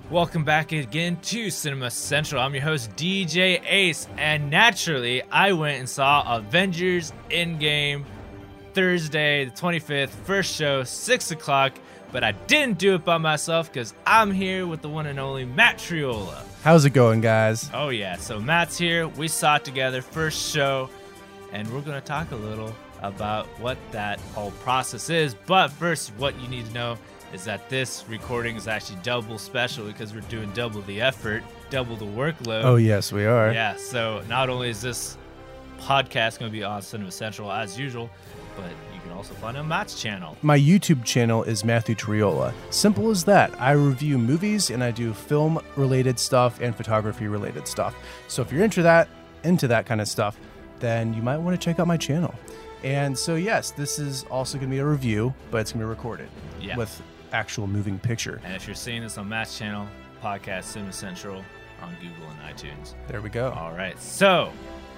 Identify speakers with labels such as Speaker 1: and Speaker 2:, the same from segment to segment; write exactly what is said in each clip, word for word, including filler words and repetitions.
Speaker 1: Welcome back again to Cinema Central. I'm your host, D J Ace, and naturally, I went and saw Avengers Endgame Thursday, the twenty-fifth, first show, six o'clock, but I didn't do it by myself because I'm here with the one and only Matt Triola.
Speaker 2: How's it going, guys?
Speaker 1: Oh, yeah, so Matt's here. We saw it together, first show, and we're going to talk a little about what that whole process is. But first, what you need to know is that this recording is actually double special because we're doing double the effort, double the workload.
Speaker 2: Oh, yes, we are.
Speaker 1: Yeah, so not only is this podcast going to be on Cinema Central as usual, but you can also find it on Matt's channel.
Speaker 2: My YouTube channel is Matthew Triola. Simple as that. I review movies and I do film-related stuff and photography-related stuff. So if you're into that, into that kind of stuff, then you might want to check out my channel. And so, yes, this is also going to be a review, but it's going to be recorded
Speaker 1: Yeah.
Speaker 2: with actual moving picture.
Speaker 1: And if you're seeing this on Matt's channel, podcast Cinema Central on Google and iTunes.
Speaker 2: There we go.
Speaker 1: All right, so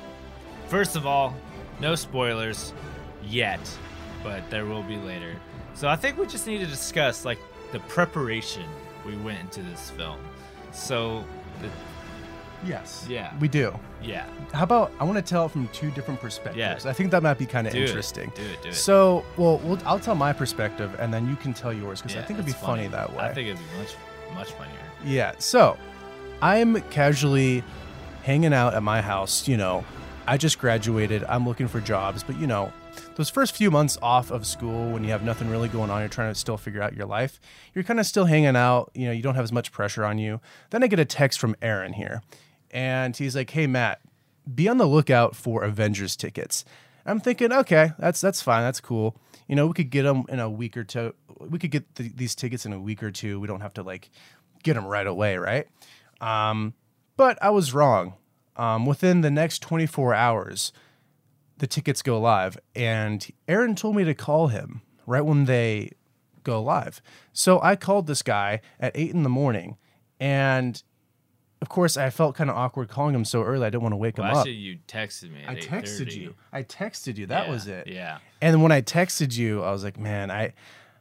Speaker 1: first of all, no spoilers yet, but there will be later. So I think we just need to discuss like the preparation we went into this film. So, the,
Speaker 2: Yes.
Speaker 1: Yeah.
Speaker 2: We do.
Speaker 1: yeah,
Speaker 2: How about, I want to tell it from two different perspectives.
Speaker 1: Yeah.
Speaker 2: I think that might be kind of
Speaker 1: do
Speaker 2: interesting.
Speaker 1: it, do it, do it.
Speaker 2: So, well, we'll, I'll tell my perspective, and then you can tell yours, because
Speaker 1: Yeah,
Speaker 2: I think it'd be
Speaker 1: that's
Speaker 2: funny. that way.
Speaker 1: I think it'd be much, much funnier.
Speaker 2: Yeah, so I'm casually hanging out at my house. You know, I just graduated. I'm looking for jobs, but you know, those first few months off of school when you have nothing really going on, you're trying to still figure out your life. You're kind of still hanging out. You know, you don't have as much pressure on you. Then I get a text from Aaron here, and he's like, "Hey, Matt, be on the lookout for Avengers tickets." I'm thinking, okay, that's that's fine, that's cool. You know, we could get them in a week or two. We could get the, these tickets in a week or two. We don't have to like get them right away, right? Um, but I was wrong. Um, within the next twenty-four hours, the tickets go live, and Aaron told me to call him right when they go live. So I called this guy at eight in the morning, and of course, I felt kind of awkward calling him so early. I didn't want to wake
Speaker 1: Well,
Speaker 2: him up.
Speaker 1: actually, you texted me at
Speaker 2: I
Speaker 1: eight
Speaker 2: texted
Speaker 1: thirty.
Speaker 2: you. I texted you. That
Speaker 1: Yeah,
Speaker 2: was it.
Speaker 1: Yeah.
Speaker 2: And when I texted you, I was like, man, I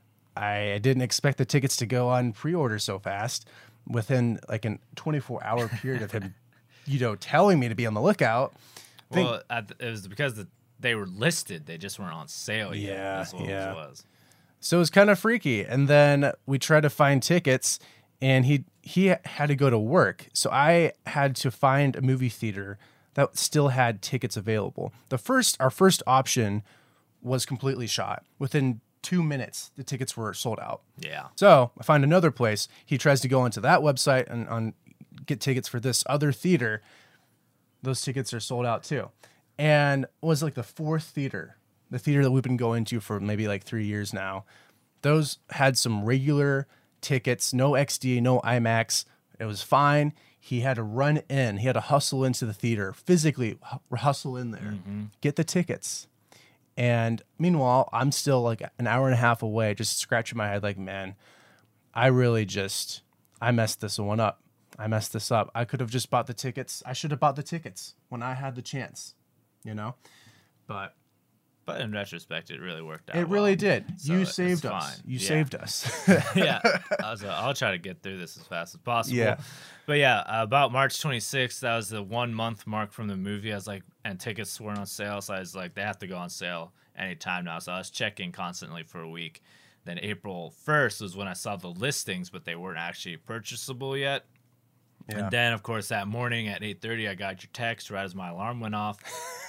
Speaker 2: I didn't expect the tickets to go on pre-order so fast within like a twenty-four hour period of him, you know, telling me to be on the lookout. Think-
Speaker 1: Well, at the, it was because the, they were listed. They just weren't on sale yet.
Speaker 2: Yeah,
Speaker 1: That's what
Speaker 2: yeah.
Speaker 1: it was.
Speaker 2: So it was kind of freaky. And then we tried to find tickets, and he he had to go to work. So I had to find a movie theater that still had tickets available. The first, our first option was completely shot. Within two minutes, the tickets were sold out.
Speaker 1: Yeah.
Speaker 2: So I find another place. He tries to go onto that website and on get tickets for this other theater. Those tickets are sold out too. And it was like the fourth theater, the theater that we've been going to for maybe like three years now. Those had some regular tickets, no X D, no IMAX. It was fine. He had to run in. He had to hustle into the theater, physically hu- hustle in there,
Speaker 1: Mm-hmm.
Speaker 2: get the tickets. And meanwhile, I'm still like an hour and a half away, just scratching my head like, man, I really just, I messed this one up. I messed this up. I could have just bought the tickets. I should have bought the tickets when I had the chance, you know? But
Speaker 1: But in retrospect, it really worked out.
Speaker 2: it really
Speaker 1: well.
Speaker 2: did.
Speaker 1: So
Speaker 2: You
Speaker 1: it's
Speaker 2: saved us.
Speaker 1: fine.
Speaker 2: You
Speaker 1: Yeah.
Speaker 2: saved us.
Speaker 1: Yeah. I was, uh, I'll try to get through this as fast as possible.
Speaker 2: Yeah.
Speaker 1: But yeah, uh, about March twenty-sixth, that was the one month mark from the movie. I was like, and tickets weren't on sale. So I was like, they have to go on sale anytime now. So I was checking constantly for a week. Then April first was when I saw the listings, but they weren't actually purchasable yet.
Speaker 2: Yeah.
Speaker 1: And then, of course, that morning at eight thirty, I got your text right as my alarm went off.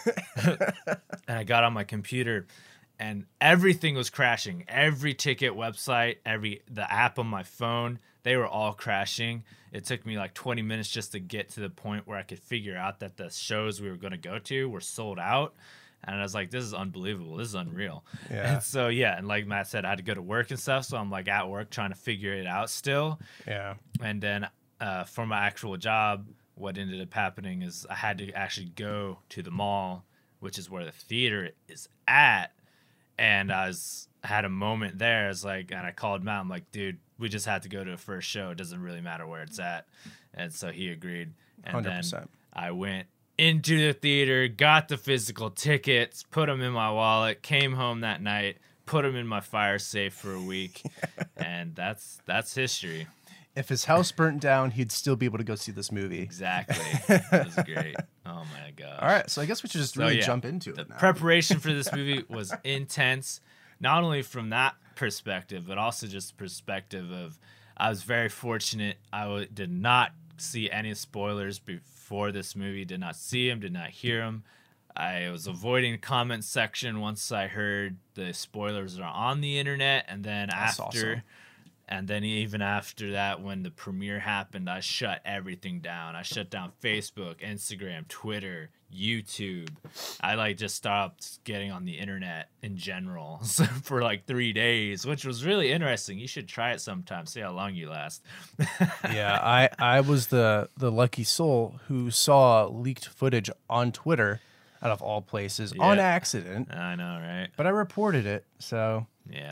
Speaker 1: And I got on my computer, and everything was crashing. Every ticket website, every the app on my phone, they were all crashing. It took me like twenty minutes just to get to the point where I could figure out that the shows we were going to go to were sold out. And I was like, this is unbelievable. This is unreal.
Speaker 2: Yeah.
Speaker 1: And so, yeah. And like Matt said, I had to go to work and stuff. So I'm like at work trying to figure it out still.
Speaker 2: Yeah.
Speaker 1: And then uh, for my actual job, what ended up happening is I had to actually go to the mall, which is where the theater is at. And I was I had a moment there. I was like, and I called Matt. I'm like, dude, we just had to go to a first show. It doesn't really matter where it's at. And so he agreed. And
Speaker 2: one hundred percent.
Speaker 1: then I went into the theater, got the physical tickets, put them in my wallet, came home that night, put them in my fire safe for a week. And that's that's history.
Speaker 2: if his house burnt down, he'd still be able to go see this movie.
Speaker 1: Exactly. That was great. Oh my gosh.
Speaker 2: All right, so I guess we should just
Speaker 1: So,
Speaker 2: really
Speaker 1: yeah,
Speaker 2: jump into
Speaker 1: the
Speaker 2: it now.
Speaker 1: preparation for this movie was intense, not only from that perspective, but also just perspective of I was very fortunate. I w- did not see any spoilers before this movie, did not see them, did not hear them. I was avoiding the comment section once I heard the spoilers are on the internet, and then
Speaker 2: That's
Speaker 1: after,
Speaker 2: awesome.
Speaker 1: and then even after that, when the premiere happened, I shut everything down. I shut down Facebook, Instagram, Twitter, YouTube. I like just stopped getting on the internet in general for like three days, which was really interesting. You should try it sometime. See how long you last.
Speaker 2: Yeah, I, I was the, the lucky soul who saw leaked footage on Twitter, out of all places,
Speaker 1: Yeah.
Speaker 2: on accident.
Speaker 1: I know, right?
Speaker 2: But I reported it, so
Speaker 1: Yeah.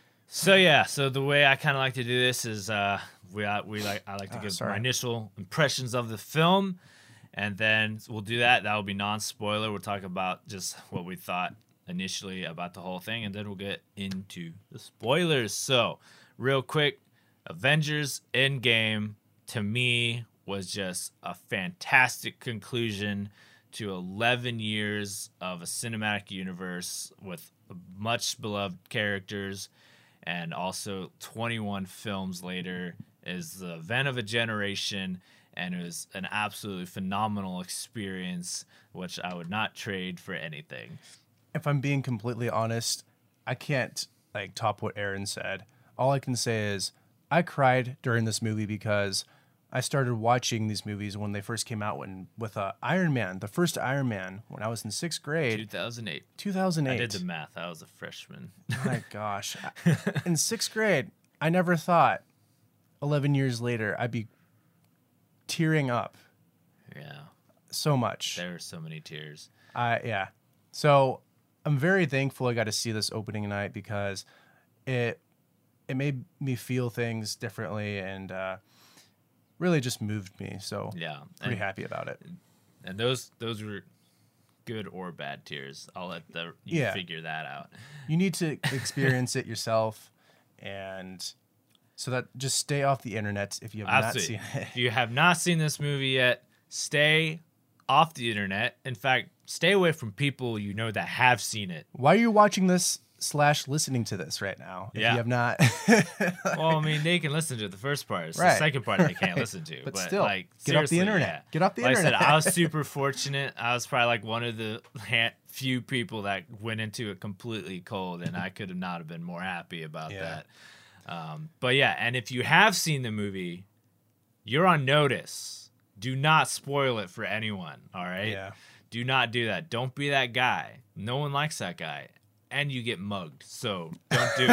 Speaker 1: So yeah, so the way I kind of like to do this is uh we uh, we like I like to
Speaker 2: Oh,
Speaker 1: give
Speaker 2: sorry.
Speaker 1: my initial impressions of the film, and then we'll do that. That will be non-spoiler. We'll talk about just what we thought initially about the whole thing, and then we'll get into the spoilers. So, real quick, Avengers Endgame to me was just a fantastic conclusion to eleven years of a cinematic universe with much beloved characters, and also twenty-one films later is the event of a generation, and it was an absolutely phenomenal experience, which I would not trade for anything.
Speaker 2: if I'm being completely honest, I can't like top what Aaron said. All I can say is I cried during this movie because I started watching these movies when they first came out when with uh, Iron Man, the first Iron Man, when I was in sixth grade,
Speaker 1: two thousand eight.
Speaker 2: two thousand eight.
Speaker 1: I did the math. I was a freshman.
Speaker 2: My gosh. In sixth grade, I never thought eleven years later I'd be tearing up
Speaker 1: Yeah,
Speaker 2: so much.
Speaker 1: there were so many tears.
Speaker 2: I yeah. So I'm very thankful I got to see this opening night because it it made me feel things differently and uh, really just moved me. So
Speaker 1: Yeah,
Speaker 2: pretty
Speaker 1: and,
Speaker 2: happy about it.
Speaker 1: and those those were good or bad tears. I'll let the you
Speaker 2: Yeah.
Speaker 1: figure that out.
Speaker 2: You need to experience it yourself, and so that just stay off the internet if you have
Speaker 1: Absolutely.
Speaker 2: not seen it.
Speaker 1: If you have not seen this movie yet, stay off the internet. In fact, stay away from people you know that have seen it.
Speaker 2: Why are you watching this slash listening to this right now? If
Speaker 1: Yeah.
Speaker 2: you have not.
Speaker 1: Well, I mean, they can listen to the first part. It's the
Speaker 2: Right.
Speaker 1: second part they can't listen to.
Speaker 2: But
Speaker 1: but
Speaker 2: still,
Speaker 1: like,
Speaker 2: get off the
Speaker 1: seriously,
Speaker 2: internet.
Speaker 1: yeah.
Speaker 2: Get off the
Speaker 1: like
Speaker 2: internet.
Speaker 1: I said, I was super fortunate. I was probably like one of the ha- few people that went into it completely cold, and I could have not have been more happy about
Speaker 2: Yeah.
Speaker 1: that. Um, but yeah, and if you have seen the movie, you're on notice. Do not spoil it for anyone. All right.
Speaker 2: Yeah.
Speaker 1: Do not do that. Don't be that guy. No one likes that guy. And you get mugged. So don't do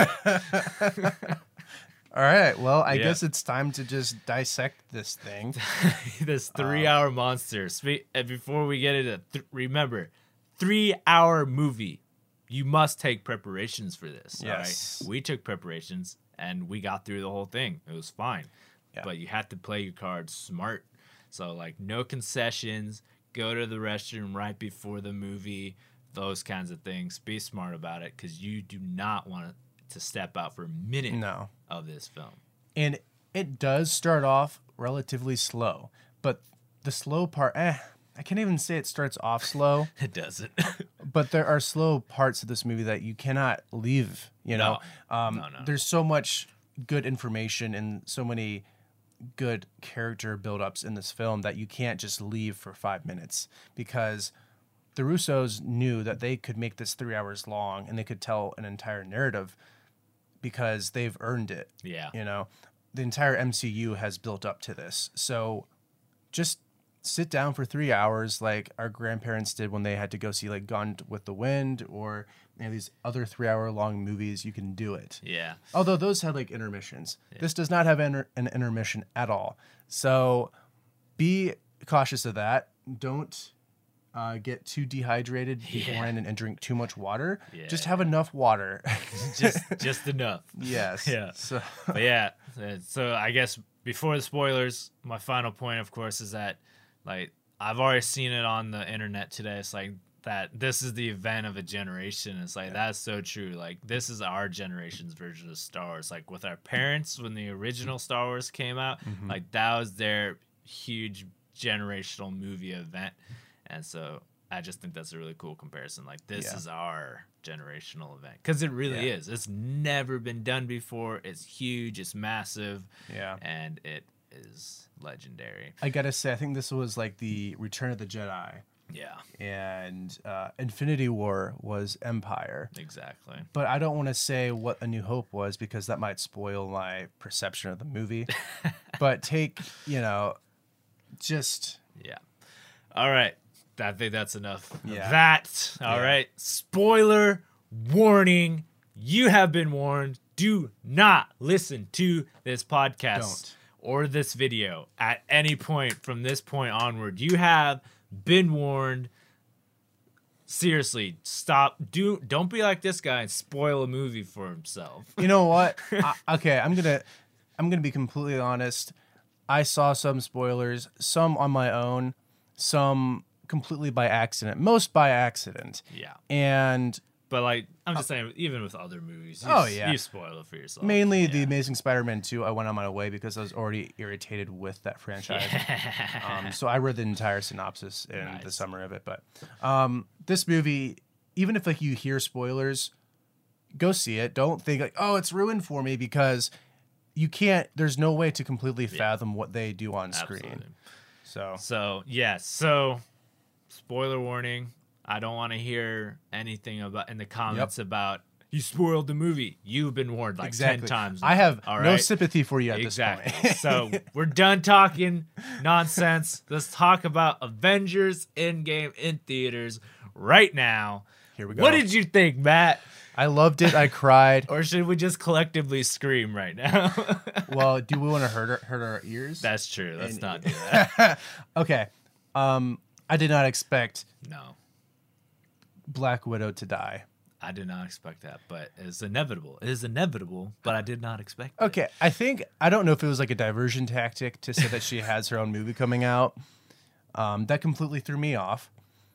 Speaker 1: it.
Speaker 2: All right. Well, I
Speaker 1: Yeah.
Speaker 2: guess it's time to just dissect this thing.
Speaker 1: This three-hour monster. Spe- and before we get into, th- remember, three-hour movie. You must take preparations for this.
Speaker 2: Yes.
Speaker 1: All right. We took preparations, and we got through the whole thing. It was fine.
Speaker 2: Yeah.
Speaker 1: But you have to play your cards smart. So, like, no concessions. Go to the restroom right before the movie. Those kinds of things. Be smart about it, because you do not want to step out for a minute
Speaker 2: No.
Speaker 1: of this film.
Speaker 2: And it does start off relatively slow, but the slow part, eh, I can't even say it starts off slow,
Speaker 1: It doesn't.
Speaker 2: but there are slow parts of this movie that you cannot leave, you know? Um,
Speaker 1: No, no.
Speaker 2: There's so much good information and so many good character buildups in this film that you can't just leave for five minutes because the Russos knew that they could make this three hours long and they could tell an entire narrative because they've earned it.
Speaker 1: Yeah.
Speaker 2: You know, the entire M C U has built up to this. So just sit down for three hours like our grandparents did when they had to go see like Gone with the Wind or you know, these other three hour long movies. You can do it.
Speaker 1: Yeah.
Speaker 2: Although those had like intermissions. This does not have inter- an intermission at all. So be cautious of that. Don't uh, get too dehydrated beforehand and, and drink too much water.
Speaker 1: Yeah.
Speaker 2: Just have enough water.
Speaker 1: just just enough.
Speaker 2: Yes.
Speaker 1: Yeah.
Speaker 2: So
Speaker 1: But yeah, uh, so I guess before the spoilers, my final point, of course, is that like I've already seen it on the internet today. It's like that this is the event of a generation. It's like, yeah. That's so true. Like, this is our generation's version of Star Wars. Like, with our parents, when the original Star Wars came out, mm-hmm. like, that was their huge generational movie event. And so I just think that's a really cool comparison. Like, this yeah. is our generational event. Because it really yeah. is. It's never been done before. It's huge. It's massive.
Speaker 2: Yeah.
Speaker 1: And it is legendary.
Speaker 2: I gotta say, I think this was like the Return of the Jedi.
Speaker 1: Yeah.
Speaker 2: And uh, Infinity War was Empire.
Speaker 1: Exactly.
Speaker 2: But I don't want to say what A New Hope was because that might spoil my perception of the movie. But take, you know, just...
Speaker 1: Yeah. All right. I think that's enough
Speaker 2: yeah.
Speaker 1: of that. All
Speaker 2: yeah.
Speaker 1: right. Spoiler warning. You have been warned. Do not listen to this podcast
Speaker 2: don't.
Speaker 1: or this video at any point from this point onward. You have been warned. Seriously, stop. Do don't be like this guy and spoil a movie for himself.
Speaker 2: You know what? I, okay, I'm gonna I'm gonna be completely honest. I saw some spoilers, some on my own, some completely by accident, most by accident.
Speaker 1: Yeah.
Speaker 2: And
Speaker 1: but like I'm just uh, saying, even with other movies, you,
Speaker 2: oh yeah,
Speaker 1: you spoil it for yourself.
Speaker 2: Mainly
Speaker 1: yeah.
Speaker 2: the Amazing Spider-Man two, I went on my way because I was already irritated with that franchise.
Speaker 1: Yeah.
Speaker 2: Um, so I read the entire synopsis in
Speaker 1: Nice.
Speaker 2: the summary of it. But um, this movie, even if like you hear spoilers, go see it. Don't think like, oh, it's ruined for me, because you can't. There's no way to completely fathom yeah. what they do on screen.
Speaker 1: Absolutely.
Speaker 2: So
Speaker 1: so yes. Yeah, so spoiler warning. I don't want to hear anything about in the comments yep. about you spoiled the movie. You've been warned like
Speaker 2: exactly.
Speaker 1: ten times.
Speaker 2: I have
Speaker 1: All
Speaker 2: no
Speaker 1: right?
Speaker 2: sympathy for you at
Speaker 1: exactly.
Speaker 2: this
Speaker 1: So
Speaker 2: point.
Speaker 1: we're done talking nonsense. Let's talk about Avengers Endgame in theaters right now.
Speaker 2: Here we go.
Speaker 1: What did you think, Matt?
Speaker 2: I loved it. I cried.
Speaker 1: Or should we just collectively scream right now?
Speaker 2: Well, do we want to hurt our, hurt our ears?
Speaker 1: That's true. Let's
Speaker 2: and,
Speaker 1: not do that.
Speaker 2: Okay. Um, I did not expect
Speaker 1: no
Speaker 2: Black Widow to die.
Speaker 1: I did not expect that, but it's inevitable. It is inevitable, but I did not expect it.
Speaker 2: Okay, I think, I don't know if it was like a diversion tactic to say that she has her own movie coming out. Um, that completely threw me off.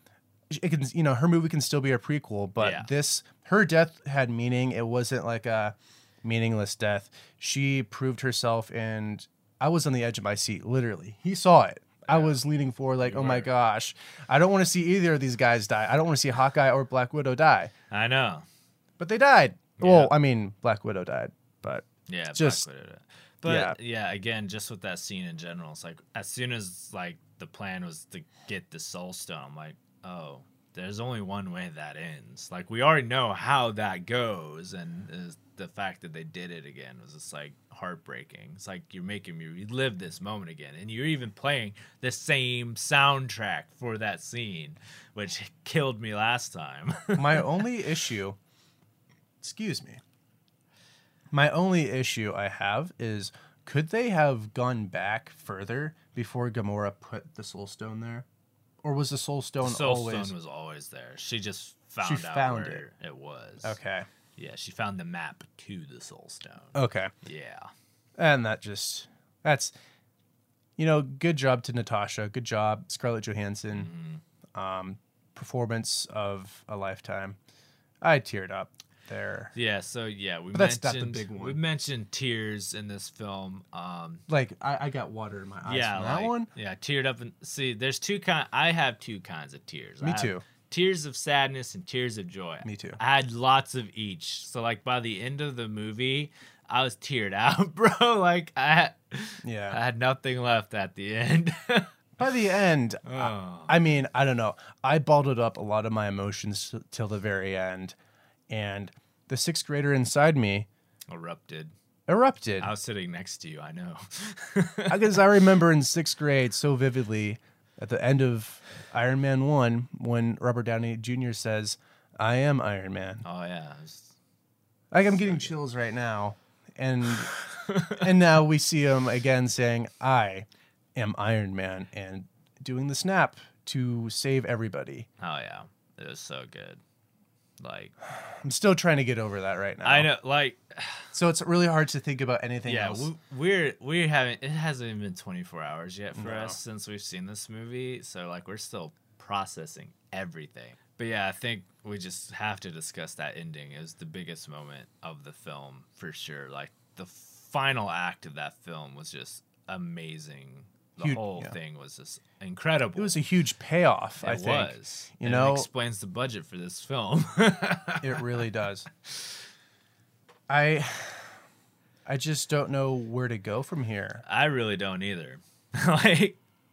Speaker 2: It can, you know, her movie can still be a prequel, but
Speaker 1: yeah.
Speaker 2: this, her death had meaning. It wasn't like a meaningless death. She proved herself, and I was on the edge of my seat, literally. He saw it. I was leaning forward like, you oh were. my gosh, I don't want to see either of these guys die. I don't want to see Hawkeye or Black Widow die.
Speaker 1: I know.
Speaker 2: But they died.
Speaker 1: Yeah.
Speaker 2: Well, I mean, Black Widow died, but
Speaker 1: yeah,
Speaker 2: just,
Speaker 1: Black Widow died. But yeah. yeah, again, just with that scene in general, it's like as soon as like the plan was to get the Soul Stone, I'm like, oh, there's only one way that ends. Like we already know how that goes, and the fact that they did it again was just like heartbreaking. It's like you're making me relive this moment again, and you're even playing the same soundtrack for that scene, which killed me last time.
Speaker 2: My only issue, excuse me, my only issue I have is, could they have gone back further before Gamora put the Soul Stone there? Or was the Soul Stone
Speaker 1: the Soul
Speaker 2: always...
Speaker 1: Stone was always there. She just found
Speaker 2: she
Speaker 1: out
Speaker 2: found
Speaker 1: where it. it was.
Speaker 2: Okay.
Speaker 1: Yeah, she found the map to the Soul Stone.
Speaker 2: Okay.
Speaker 1: Yeah.
Speaker 2: And that just... That's... You know, good job to Natasha. Good job, Scarlett Johansson. Mm-hmm. Um, performance of a lifetime. I teared up there.
Speaker 1: Yeah, so yeah, we
Speaker 2: but that's
Speaker 1: mentioned
Speaker 2: not the big one.
Speaker 1: We mentioned tears in this film. Um,
Speaker 2: like I, I got water in my eyes.
Speaker 1: Yeah,
Speaker 2: from
Speaker 1: like,
Speaker 2: that one.
Speaker 1: Yeah, teared up. And see, there's two kind. I have two kinds of tears.
Speaker 2: Me
Speaker 1: I
Speaker 2: too.
Speaker 1: Tears of sadness and tears of joy.
Speaker 2: Me too.
Speaker 1: I had lots of each. So like by the end of the movie, I was teared out, bro. Like I, had,
Speaker 2: yeah,
Speaker 1: I had nothing left at the end.
Speaker 2: By the end,
Speaker 1: oh.
Speaker 2: I, I mean, I don't know. I bottled up a lot of my emotions t- till the very end, and the sixth grader inside me
Speaker 1: erupted.
Speaker 2: Erupted.
Speaker 1: I was sitting next to you. I know.
Speaker 2: Because I remember in sixth grade so vividly at the end of Iron Man one when Robert Downey Junior says, "I am Iron Man."
Speaker 1: Oh yeah. Was...
Speaker 2: Like I'm getting chills right now, and and now we see him again saying, "I am Iron Man," and doing the snap to save everybody.
Speaker 1: Oh yeah, it was so good. Like,
Speaker 2: I'm still trying to get over that right now.
Speaker 1: I know, like,
Speaker 2: so it's really hard to think about anything
Speaker 1: yeah,
Speaker 2: else.
Speaker 1: Yeah, we're we haven't. It hasn't even been twenty-four hours yet for
Speaker 2: no.
Speaker 1: us since we've seen this movie. So like, we're still processing everything. But yeah, I think we just have to discuss that ending. It was the biggest moment of the film for sure. Like the final act of that film was just amazing. The
Speaker 2: Huge,
Speaker 1: whole
Speaker 2: yeah.
Speaker 1: thing was just incredible.
Speaker 2: It was a huge payoff,
Speaker 1: it
Speaker 2: I think.
Speaker 1: was.
Speaker 2: You
Speaker 1: And
Speaker 2: know,
Speaker 1: it explains the budget for this film.
Speaker 2: it really does. I I just don't know where to go from here.
Speaker 1: I really don't either. Like,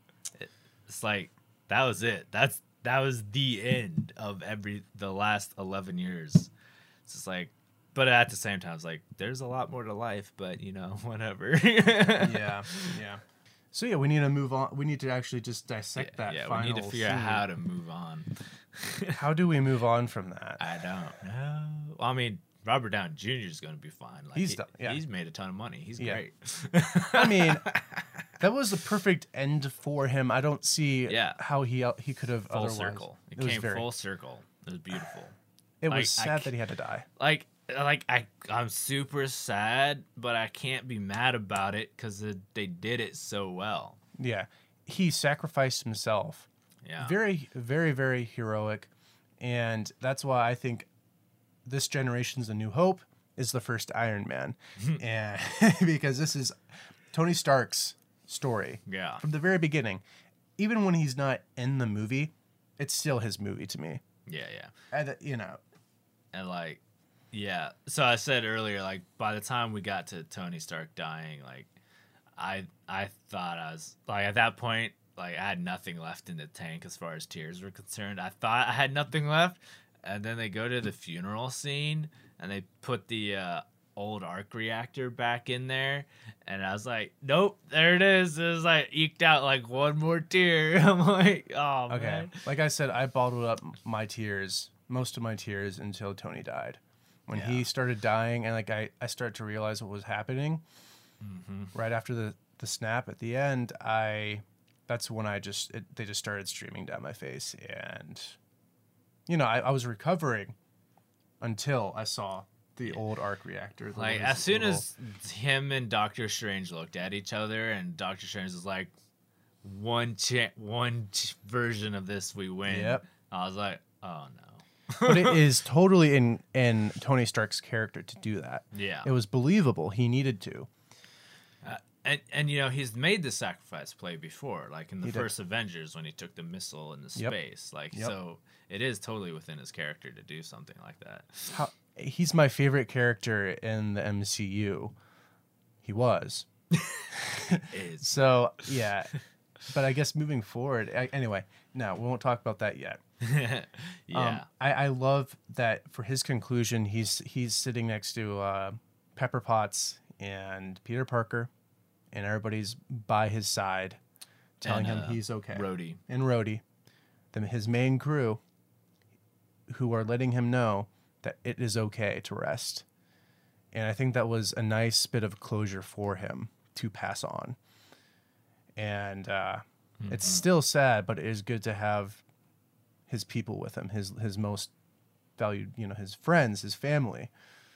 Speaker 1: it's like that was it. That's that was the end of every the last eleven years. It's just like, but at the same time, it's like there's a lot more to life. But you know, whatever.
Speaker 2: Yeah, yeah. So yeah, we need to move on. We need to actually just dissect
Speaker 1: yeah,
Speaker 2: that.
Speaker 1: yeah,
Speaker 2: final
Speaker 1: we need to figure out
Speaker 2: scene.
Speaker 1: how to move on.
Speaker 2: How do we move on from that?
Speaker 1: I don't know. Well, I mean, Robert Downey Junior is going to be fine. Like,
Speaker 2: He's
Speaker 1: he,
Speaker 2: done- yeah.
Speaker 1: he's made a ton of money. He's
Speaker 2: Yeah.
Speaker 1: great.
Speaker 2: I mean, that was the perfect end for him. I don't see
Speaker 1: Yeah.
Speaker 2: how he he could have
Speaker 1: Full
Speaker 2: otherwise.
Speaker 1: circle. It,
Speaker 2: It was
Speaker 1: came
Speaker 2: very-
Speaker 1: full circle. It was beautiful.
Speaker 2: It
Speaker 1: like,
Speaker 2: was
Speaker 1: I
Speaker 2: sad
Speaker 1: c-
Speaker 2: that he had to die.
Speaker 1: like like I I'm super sad, but I can't be mad about it because they did it so well.
Speaker 2: Yeah, he sacrificed himself.
Speaker 1: Yeah,
Speaker 2: Very, very, very heroic, and that's why I think this generation's A New Hope is the first Iron Man, and because this is Tony Stark's story
Speaker 1: yeah,
Speaker 2: from the very beginning. Even when he's not in the movie, it's still his movie to me.
Speaker 1: yeah, yeah.
Speaker 2: And, uh, you know,
Speaker 1: And like, yeah. So I said earlier, like by the time we got to Tony Stark dying, like I I thought I was like at that point, like I had nothing left in the tank as far as tears were concerned. I thought I had nothing left, and then they go to the funeral scene and they put the uh, old arc reactor back in there, and I was like, nope, there it is. It was like eked out like one more tear. I'm like, oh
Speaker 2: okay.
Speaker 1: man.
Speaker 2: Like I said, I bottled up my tears, most of my tears, until Tony died. When he
Speaker 1: Yeah.
Speaker 2: started dying, and like I, I started to realize what was happening.
Speaker 1: Mm-hmm.
Speaker 2: Right after the, the snap at the end, I that's when I just it, they just started streaming down my face, and you know I, I was recovering until I saw the old arc reactor. the
Speaker 1: Like
Speaker 2: little-
Speaker 1: as soon
Speaker 2: little-
Speaker 1: as him and Doctor Strange looked at each other, and Doctor Strange was like, "One cha- one ch- version of this, we win."
Speaker 2: Yep.
Speaker 1: I was like, "Oh no."
Speaker 2: but it is totally in in Tony Stark's character to do that.
Speaker 1: Yeah.
Speaker 2: It was believable. He needed to.
Speaker 1: Uh, and and you know he's made the sacrifice play before, like in the
Speaker 2: He did.
Speaker 1: first Avengers when he took the missile into
Speaker 2: Yep.
Speaker 1: space. Like
Speaker 2: Yep.
Speaker 1: so, it is totally within his character to do something like that.
Speaker 2: How, he's my favorite character in the M C U. He was.
Speaker 1: Is
Speaker 2: So, yeah. But I guess moving forward, I, anyway, no, we won't talk about that yet.
Speaker 1: yeah.
Speaker 2: Um, I, I love that for his conclusion, he's he's sitting next to uh, Pepper Potts and Peter Parker, and everybody's by his side, telling
Speaker 1: And,
Speaker 2: him
Speaker 1: uh,
Speaker 2: he's okay.
Speaker 1: Rhodey.
Speaker 2: And Rhodey, then his main crew, who are letting him know that it is okay to rest. And I think that was a nice bit of closure for him to pass on. And uh, it's still sad, but it is good to have his people with him, his his most valued, you know, his friends, his family.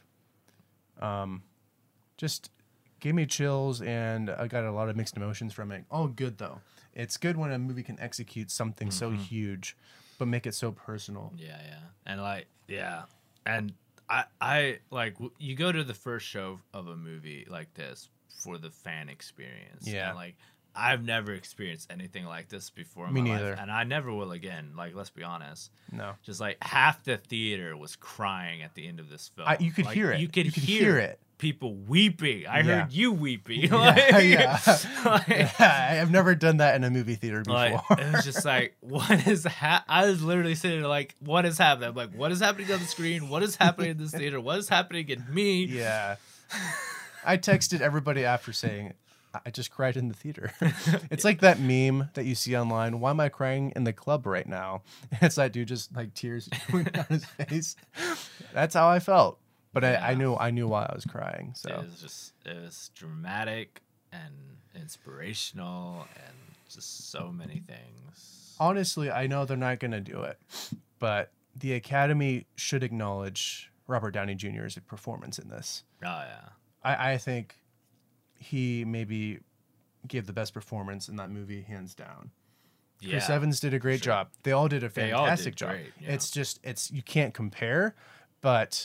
Speaker 2: Um, just gave me chills, and I got a lot of mixed emotions from it. All good though. It's good when a movie can execute something so huge, but make it so personal.
Speaker 1: Yeah, yeah, and like, yeah, and I, I like w- you go to the first show of a movie like this for the fan experience.
Speaker 2: Yeah.
Speaker 1: and like I've never experienced anything like this before in
Speaker 2: Me
Speaker 1: my
Speaker 2: neither.
Speaker 1: life, and I never will again. Like, let's be honest.
Speaker 2: No.
Speaker 1: Just like half the theater was crying at the end of this film.
Speaker 2: I- you could
Speaker 1: Like,
Speaker 2: hear it.
Speaker 1: You could,
Speaker 2: You could
Speaker 1: hear,
Speaker 2: hear it.
Speaker 1: People weeping. I
Speaker 2: Yeah.
Speaker 1: heard you weeping.
Speaker 2: Yeah,
Speaker 1: Like-
Speaker 2: yeah.
Speaker 1: like-
Speaker 2: I've never done that in a movie theater before.
Speaker 1: like, it was just like, what is ha- I was literally sitting there like, what is happening? I'm like, what is happening on the screen? What is happening in this theater? What is happening in me?
Speaker 2: Yeah. I texted everybody after saying, I just cried in the theater. It's like that meme that you see online. Why am I crying in the club right now? It's that dude just like tears going down his face. That's how I felt. But I, I
Speaker 1: Yeah.
Speaker 2: knew I knew why I was crying.
Speaker 1: It
Speaker 2: So
Speaker 1: was just, it was dramatic and inspirational and just so many things.
Speaker 2: honestly, I know they're not going to do it, but the Academy should acknowledge Robert Downey Junior's performance in this.
Speaker 1: Oh, yeah.
Speaker 2: I, I think he maybe gave the best performance in that movie, hands down. Chris
Speaker 1: Yeah,
Speaker 2: Evans did a great
Speaker 1: sure.
Speaker 2: job. They all did a
Speaker 1: They all
Speaker 2: fantastic
Speaker 1: did
Speaker 2: job.
Speaker 1: great, yeah.
Speaker 2: It's just it's you can't compare, but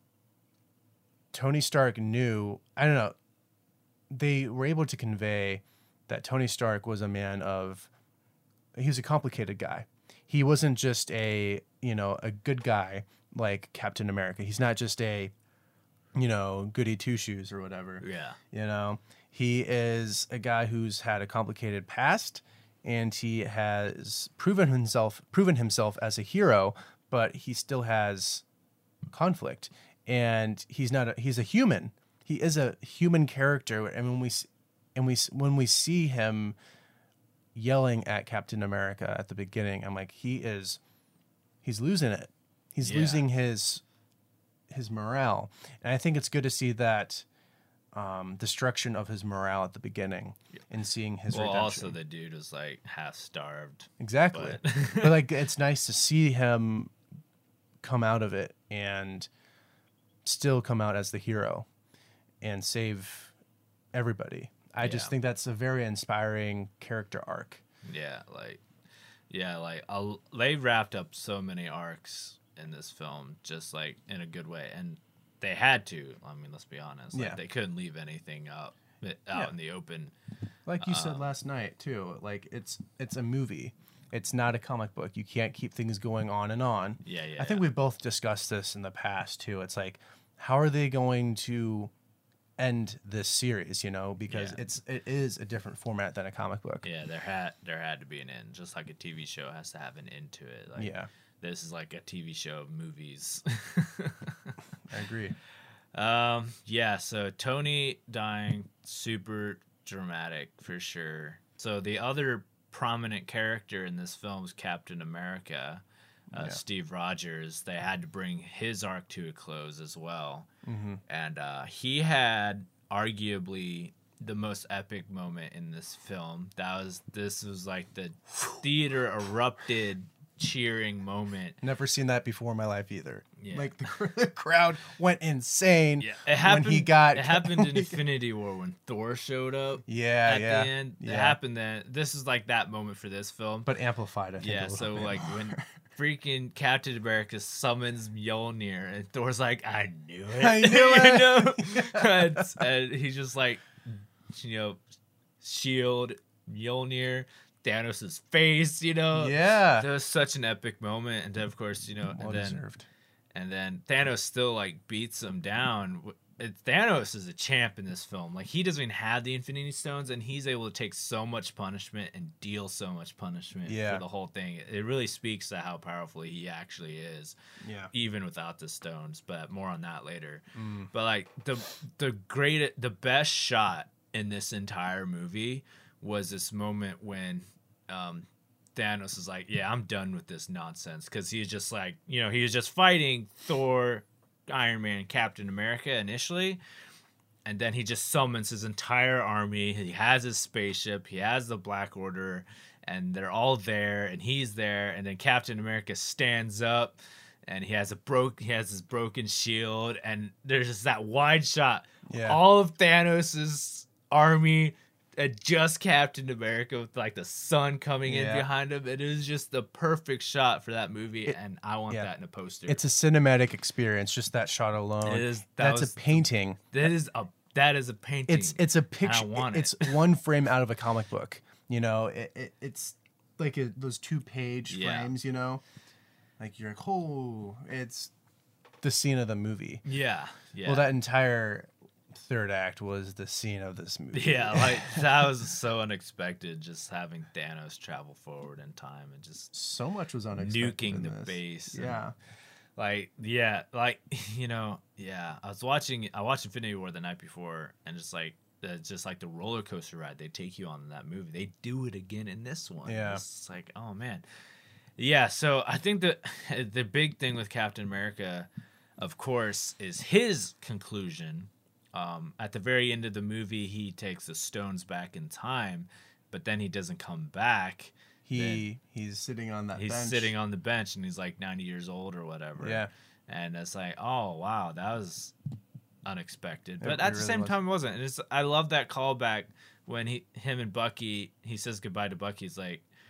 Speaker 2: Tony Stark knew, I don't know, they were able to convey that Tony Stark was a man of, he was a complicated guy. He wasn't just a, you know, a good guy like Captain America. He's not just a, you know, goody two shoes or whatever.
Speaker 1: Yeah.
Speaker 2: You know, he is a guy who's had a complicated past, and he has proven himself proven himself as a hero, but he still has conflict, and he's not a, he's a human. He is a human character, and when we s- and we s- when we see him yelling at Captain America at the beginning, I'm like, he is he's losing it. He's
Speaker 1: Yeah.
Speaker 2: losing his his morale, and I think it's good to see that um, destruction of his morale at the beginning and seeing his
Speaker 1: Well,
Speaker 2: redemption.
Speaker 1: also the dude was like half starved.
Speaker 2: Exactly.
Speaker 1: But-
Speaker 2: But like it's nice to see him come out of it and still come out as the hero and save everybody. I just
Speaker 1: Yeah.
Speaker 2: think that's a very inspiring character arc.
Speaker 1: Yeah, like, yeah, like i they wrapped up so many arcs in this film, just like in a good way, and they had to. I mean, let's be honest. Like,
Speaker 2: Yeah.
Speaker 1: they couldn't leave anything up out
Speaker 2: Yeah.
Speaker 1: in the open.
Speaker 2: Like you said
Speaker 1: Um,
Speaker 2: last night too, like it's it's a movie. It's not a comic book. You can't keep things going on and on.
Speaker 1: Yeah, yeah.
Speaker 2: I think
Speaker 1: yeah.
Speaker 2: we've both discussed this in the past too. It's like, how are they going to end this series? You know, because
Speaker 1: Yeah.
Speaker 2: it's it is a different format than a comic book.
Speaker 1: Yeah, there had there had to be an end, just like a T V show has to have an end to it. Like,
Speaker 2: Yeah,
Speaker 1: this is like a T V show of movies.
Speaker 2: I agree.
Speaker 1: Um, yeah, so Tony dying, super dramatic for sure. So the other prominent character in this film is Captain America, uh,
Speaker 2: Yeah.
Speaker 1: Steve Rogers. They had to bring his arc to a close as well.
Speaker 2: Mm-hmm.
Speaker 1: And uh, he had arguably the most epic moment in this film. That was this was like the theater erupted cheering moment.
Speaker 2: Never seen that before in my life either.
Speaker 1: Yeah.
Speaker 2: Like the, cr- the crowd went insane
Speaker 1: Yeah, it happened.
Speaker 2: when he got.
Speaker 1: It happened in Infinity War when Thor showed up.
Speaker 2: Yeah,
Speaker 1: At
Speaker 2: yeah,
Speaker 1: the end, it
Speaker 2: yeah.
Speaker 1: happened then. This is like that moment for this film.
Speaker 2: but amplified. I think. a
Speaker 1: Yeah,
Speaker 2: little
Speaker 1: so
Speaker 2: bit
Speaker 1: like
Speaker 2: more.
Speaker 1: when freaking Captain America summons Mjolnir, and Thor's like, "I knew it,
Speaker 2: I knew
Speaker 1: You
Speaker 2: it."
Speaker 1: know? and, and he's just like, you know, shield Mjolnir, Thanos' face, you know.
Speaker 2: yeah,
Speaker 1: That was such an epic moment, and then, of course, you know,
Speaker 2: well
Speaker 1: and then
Speaker 2: deserved.
Speaker 1: and then Thanos still like beats him down. It, Thanos is a champ in this film. Like, he doesn't even have the Infinity Stones, and he's able to take so much punishment and deal so much punishment
Speaker 2: Yeah.
Speaker 1: for the whole thing. It really speaks to how powerful he actually is,
Speaker 2: Yeah,
Speaker 1: even without the stones. But more on that later.
Speaker 2: Mm.
Speaker 1: But like the the great the best shot in this entire movie was this moment when um, Thanos is like, "Yeah, I'm done with this nonsense," because he's just like, you know, he was just fighting Thor, Iron Man, Captain America initially, and then he just summons his entire army. He has his spaceship, he has the Black Order, and they're all there, and he's there, and then Captain America stands up, and he has a broke, he has his broken shield, and there's just that wide shot,
Speaker 2: Yeah.
Speaker 1: all of Thanos's army. And just Captain America with like the sun coming in
Speaker 2: Yeah.
Speaker 1: behind him. It is just the perfect shot for that movie,
Speaker 2: It-
Speaker 1: and I want
Speaker 2: yeah.
Speaker 1: that in a poster.
Speaker 2: it's a cinematic experience. Just that shot alone.
Speaker 1: It is- that
Speaker 2: That's
Speaker 1: was-
Speaker 2: a painting.
Speaker 1: that is a that is a painting.
Speaker 2: It's it's a picture.
Speaker 1: want it.
Speaker 2: It's one frame out of a comic book. You know, it, it it's like a, those two page
Speaker 1: Yeah.
Speaker 2: frames. You know, like you're like, oh, it's the scene of the movie.
Speaker 1: yeah, yeah.
Speaker 2: Well, that entire third act was the scene of this movie.
Speaker 1: yeah, like that was so unexpected. Just having Thanos travel forward in time and just
Speaker 2: so much was unexpected.
Speaker 1: nuking
Speaker 2: in
Speaker 1: the
Speaker 2: this.
Speaker 1: base. and,
Speaker 2: Yeah,
Speaker 1: like yeah, like you know, yeah. I was watching. I watched Infinity War the night before, and just like uh, just like the roller coaster ride they take you on in that movie, they do it again in this one.
Speaker 2: Yeah.
Speaker 1: It's like, oh man, yeah. So I think that the big thing with Captain America, of course, is his conclusion. Um, at the very end of the movie, he takes the stones back in time, but then he doesn't come back.
Speaker 2: he he's sitting on that.
Speaker 1: He's
Speaker 2: bench.
Speaker 1: sitting on the bench, and he's like ninety years old or whatever.
Speaker 2: Yeah.
Speaker 1: And it's like, oh wow, that was unexpected. But
Speaker 2: It-
Speaker 1: at
Speaker 2: it
Speaker 1: the
Speaker 2: really
Speaker 1: same
Speaker 2: was.
Speaker 1: time, it wasn't. And it's, I love that callback when he, him and Bucky, he says goodbye to Bucky. He's like,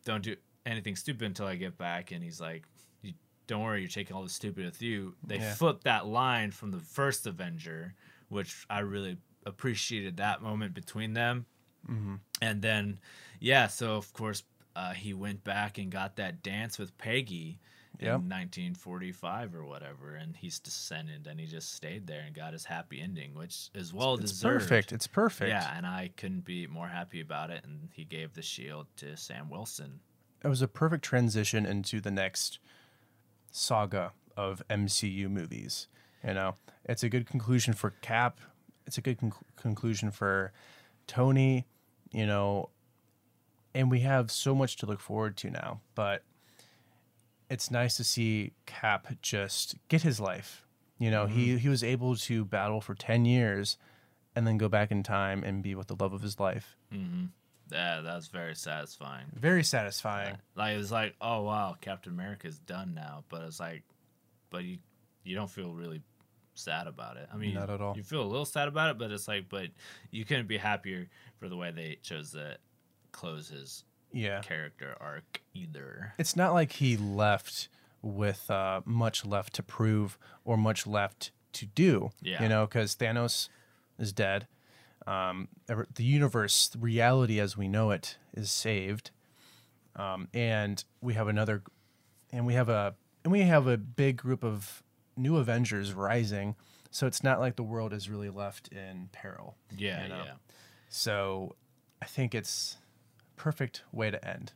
Speaker 1: don't do anything stupid until I get back. And he's like, you, don't worry, you're taking all the stupid with you. They
Speaker 2: Yeah.
Speaker 1: flipped that line from the first Avenger, which I really appreciated that moment between them.
Speaker 2: Mm-hmm.
Speaker 1: And then, yeah, so of course, uh, he went back and got that dance with Peggy in
Speaker 2: Yep.
Speaker 1: nineteen forty-five or whatever, and he's descended, and he just stayed there and got his happy ending, which is well
Speaker 2: It's
Speaker 1: deserved.
Speaker 2: perfect. It's perfect.
Speaker 1: Yeah, and I couldn't be more happy about it. And he gave the shield to Sam Wilson.
Speaker 2: It was a perfect transition into the next saga of M C U movies. You know, it's a good conclusion for Cap. It's a good con- conclusion for Tony. You know, and we have so much to look forward to now. But it's nice to see Cap just get his life. You know,
Speaker 1: Mm-hmm.
Speaker 2: he he was able to battle for ten years, and then go back in time and be with the love of his life.
Speaker 1: Mm-hmm. Yeah, that was very satisfying.
Speaker 2: Very satisfying.
Speaker 1: Like it was like, oh wow, Captain America's done now. But it's like, but you you don't feel really sad about it. I mean,
Speaker 2: Not at all.
Speaker 1: You feel a little sad about it, but it's like, but you couldn't be happier for the way they chose to close his
Speaker 2: Yeah.
Speaker 1: character arc either.
Speaker 2: It's not like he left with uh, much left to prove or much left to do.
Speaker 1: Yeah.
Speaker 2: You know, because Thanos is dead. Um, ever- the universe, the reality as we know it, is saved. Um, and we have another, and we have a, and we have a big group of new Avengers rising. So it's not like the world is really left in peril.
Speaker 1: Yeah,
Speaker 2: you know?
Speaker 1: yeah.
Speaker 2: So I think it's a perfect way to end.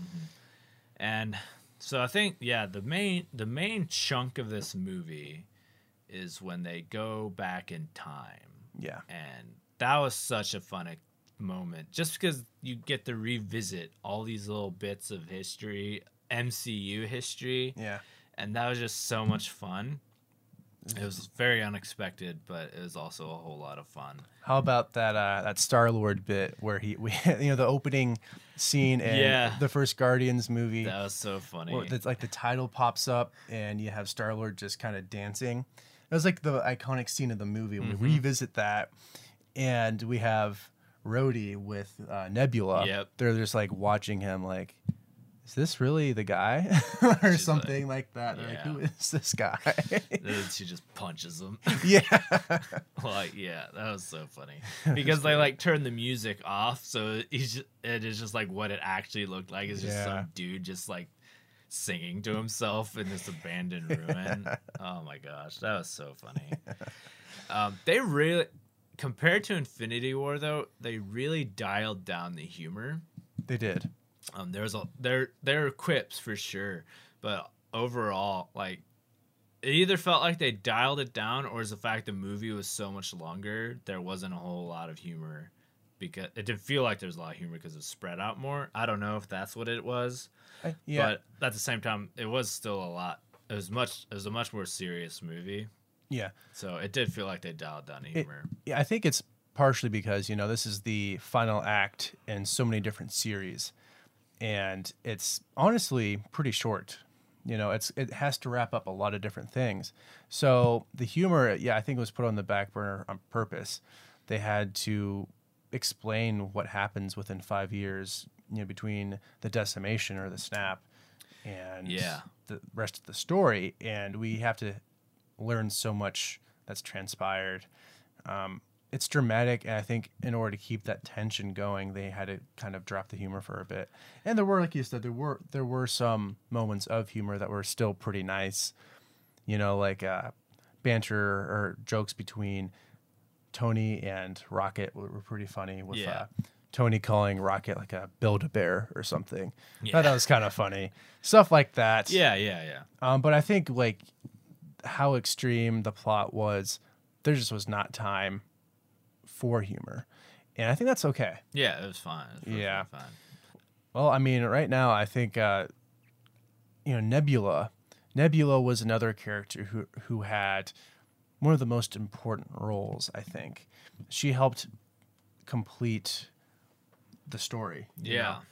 Speaker 1: And so I think, yeah, the main the main chunk of this movie is when they go back in time.
Speaker 2: Yeah.
Speaker 1: And that was such a fun e- moment, just because you get to revisit all these little bits of history, M C U history,
Speaker 2: Yeah.
Speaker 1: and that was just so much fun. It was very unexpected, but it was also a whole lot of fun.
Speaker 2: How about that uh, that Star Lord bit where he, we, you know, the opening scene in
Speaker 1: Yeah.
Speaker 2: the first Guardians movie,
Speaker 1: That was so funny.
Speaker 2: where it's like the title pops up and you have Star Lord just kind of dancing. It was like the iconic scene of the movie.
Speaker 1: Mm-hmm.
Speaker 2: We revisit that, and we have Rhodey with uh, Nebula.
Speaker 1: Yep.
Speaker 2: They're just like watching him, like, is this really the guy, or
Speaker 1: She's
Speaker 2: something like, that? They're like,
Speaker 1: yeah.
Speaker 2: who is this guy?
Speaker 1: Then she just punches him.
Speaker 2: Yeah.
Speaker 1: Like, yeah, that was so funny because they like turned the music off, so he's just, it is just like what it actually looked like. It's just
Speaker 2: Yeah.
Speaker 1: some dude just like singing to himself in this abandoned ruin. Oh my gosh, that was so funny. Um, they really, compared to Infinity War, though, they really dialed down the humor.
Speaker 2: They did.
Speaker 1: Um, there's a there there are quips for sure, but overall, like, it either felt like they dialed it down, or is the fact the movie was so much longer, there wasn't a whole lot of humor, because it didn't feel like there was a lot of humor because it spread out more. I don't know if that's what it was,
Speaker 2: I- yeah.
Speaker 1: but at the same time, it was still a lot. It was much. It was a much more serious movie,
Speaker 2: Yeah.
Speaker 1: so it did feel like they dialed down the
Speaker 2: It-
Speaker 1: humor.
Speaker 2: Yeah, I think it's partially because, you know, this is the final act in so many different series. And it's honestly pretty short. You know, it's it has to wrap up a lot of different things. So the humor, yeah, I think it was put on the back burner on purpose. They had to explain what happens within five years, you know, between the decimation or the snap and
Speaker 1: Yeah.
Speaker 2: the rest of the story. And we have to learn so much that's transpired. Um, it's dramatic, and I think in order to keep that tension going, they had to kind of drop the humor for a bit. And there were, like you said, there were there were some moments of humor that were still pretty nice. You know, like uh, banter or jokes between Tony and Rocket were, were pretty funny. With
Speaker 1: Yeah.
Speaker 2: uh, Tony calling Rocket like a Build-A-Bear or something. I
Speaker 1: Yeah.
Speaker 2: thought that was kind of funny. Stuff like that.
Speaker 1: Yeah, yeah, yeah.
Speaker 2: Um, but I think like how extreme the plot was, there just was not time for humor, and I think that's okay.
Speaker 1: Yeah, it was fine. It was perfectly
Speaker 2: Yeah.
Speaker 1: fine.
Speaker 2: Well, I mean, right now I think uh, you know Nebula. Nebula was another character who who had one of the most important roles. I think she helped complete the story. you
Speaker 1: Yeah.
Speaker 2: know?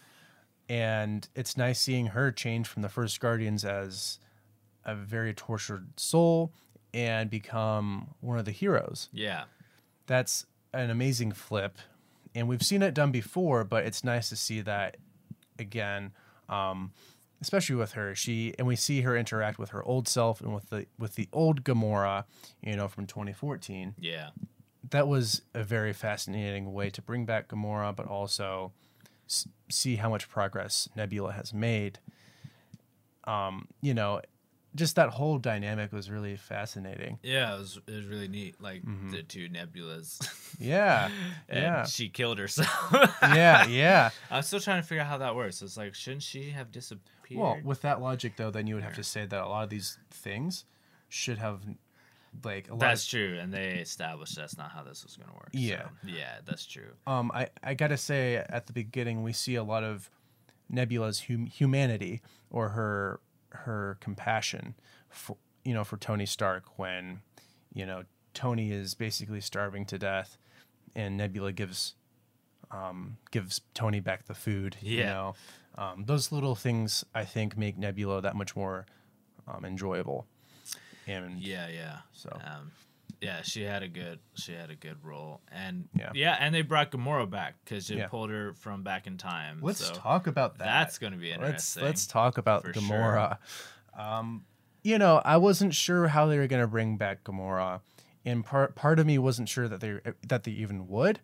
Speaker 2: And it's nice seeing her change from the first Guardians as a very tortured soul and become one of the heroes.
Speaker 1: Yeah.
Speaker 2: That's an amazing flip, and we've seen it done before, but it's nice to see that again Um, especially with her, she and we see her interact with her old self and with the with the old Gamora, you know, from twenty fourteen.
Speaker 1: Yeah.
Speaker 2: That was a very fascinating way to bring back Gamora, but also s- see how much progress Nebula has made. Um, you know, just that whole dynamic was really fascinating.
Speaker 1: Yeah, it was it was really neat. Like
Speaker 2: Mhm.
Speaker 1: the two Nebulas.
Speaker 2: Yeah,
Speaker 1: and
Speaker 2: yeah,
Speaker 1: she killed herself.
Speaker 2: yeah, yeah.
Speaker 1: I'm still trying to figure out how that works. It's like, shouldn't she have disappeared?
Speaker 2: Well, with that logic, though, then you would have to say that a lot of these things should have, like, a lot.
Speaker 1: That's
Speaker 2: of,
Speaker 1: true, and they established that's not how this was going to work.
Speaker 2: Yeah.
Speaker 1: So, yeah, that's true.
Speaker 2: Um, I I gotta say, at the beginning, we see a lot of Nebula's hum- humanity or her her compassion for you know for Tony Stark when you know Tony is basically starving to death, and Nebula gives um gives Tony back the food. You
Speaker 1: Yeah.
Speaker 2: know, um, those little things I think make Nebula that much more um, enjoyable. And
Speaker 1: Yeah, yeah.
Speaker 2: So.
Speaker 1: um, yeah, she had a good she had a good role, and
Speaker 2: Yeah.
Speaker 1: yeah, and they brought Gamora back because they
Speaker 2: Yeah.
Speaker 1: pulled her from back in time.
Speaker 2: let's
Speaker 1: so
Speaker 2: talk about that.
Speaker 1: That's going to be
Speaker 2: Let's
Speaker 1: interesting.
Speaker 2: let's talk about
Speaker 1: for
Speaker 2: Gamora. Um, you know, I wasn't sure how they were going to bring back Gamora, and part part of me wasn't sure that they that they even would.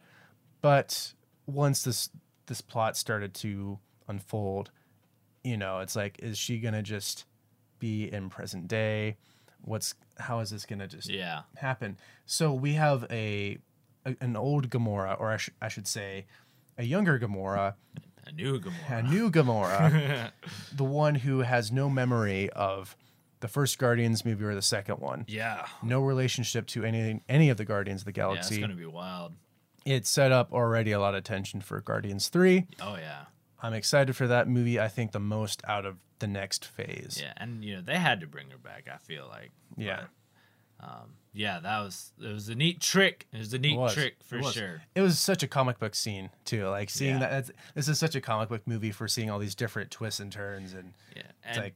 Speaker 2: But once this this plot started to unfold, you know, it's like, is she going to just be in present day? What's how is this going to just
Speaker 1: Yeah,
Speaker 2: happen? So we have a, a an old Gamora, or I, sh- I should say, a younger Gamora.
Speaker 1: a new Gamora.
Speaker 2: A new Gamora, the one who has no memory of the first Guardians movie or the second one.
Speaker 1: yeah,
Speaker 2: No relationship to any any of the Guardians of the
Speaker 1: yeah, it's
Speaker 2: Galaxy.
Speaker 1: going to be wild.
Speaker 2: It set up already a lot of tension for Guardians three.
Speaker 1: Oh yeah,
Speaker 2: I'm excited for that movie. I think the most out of the next phase.
Speaker 1: yeah, and you know they had to bring her back. I feel like.
Speaker 2: Yeah.
Speaker 1: But, um, yeah, that was it was a neat trick. It was a neat
Speaker 2: was.
Speaker 1: trick for
Speaker 2: It was.
Speaker 1: sure.
Speaker 2: It was such a comic book scene too. Like seeing
Speaker 1: Yeah.
Speaker 2: that that's, this is such a comic book movie for seeing all these different twists and turns, and
Speaker 1: Yeah,
Speaker 2: it's
Speaker 1: and
Speaker 2: like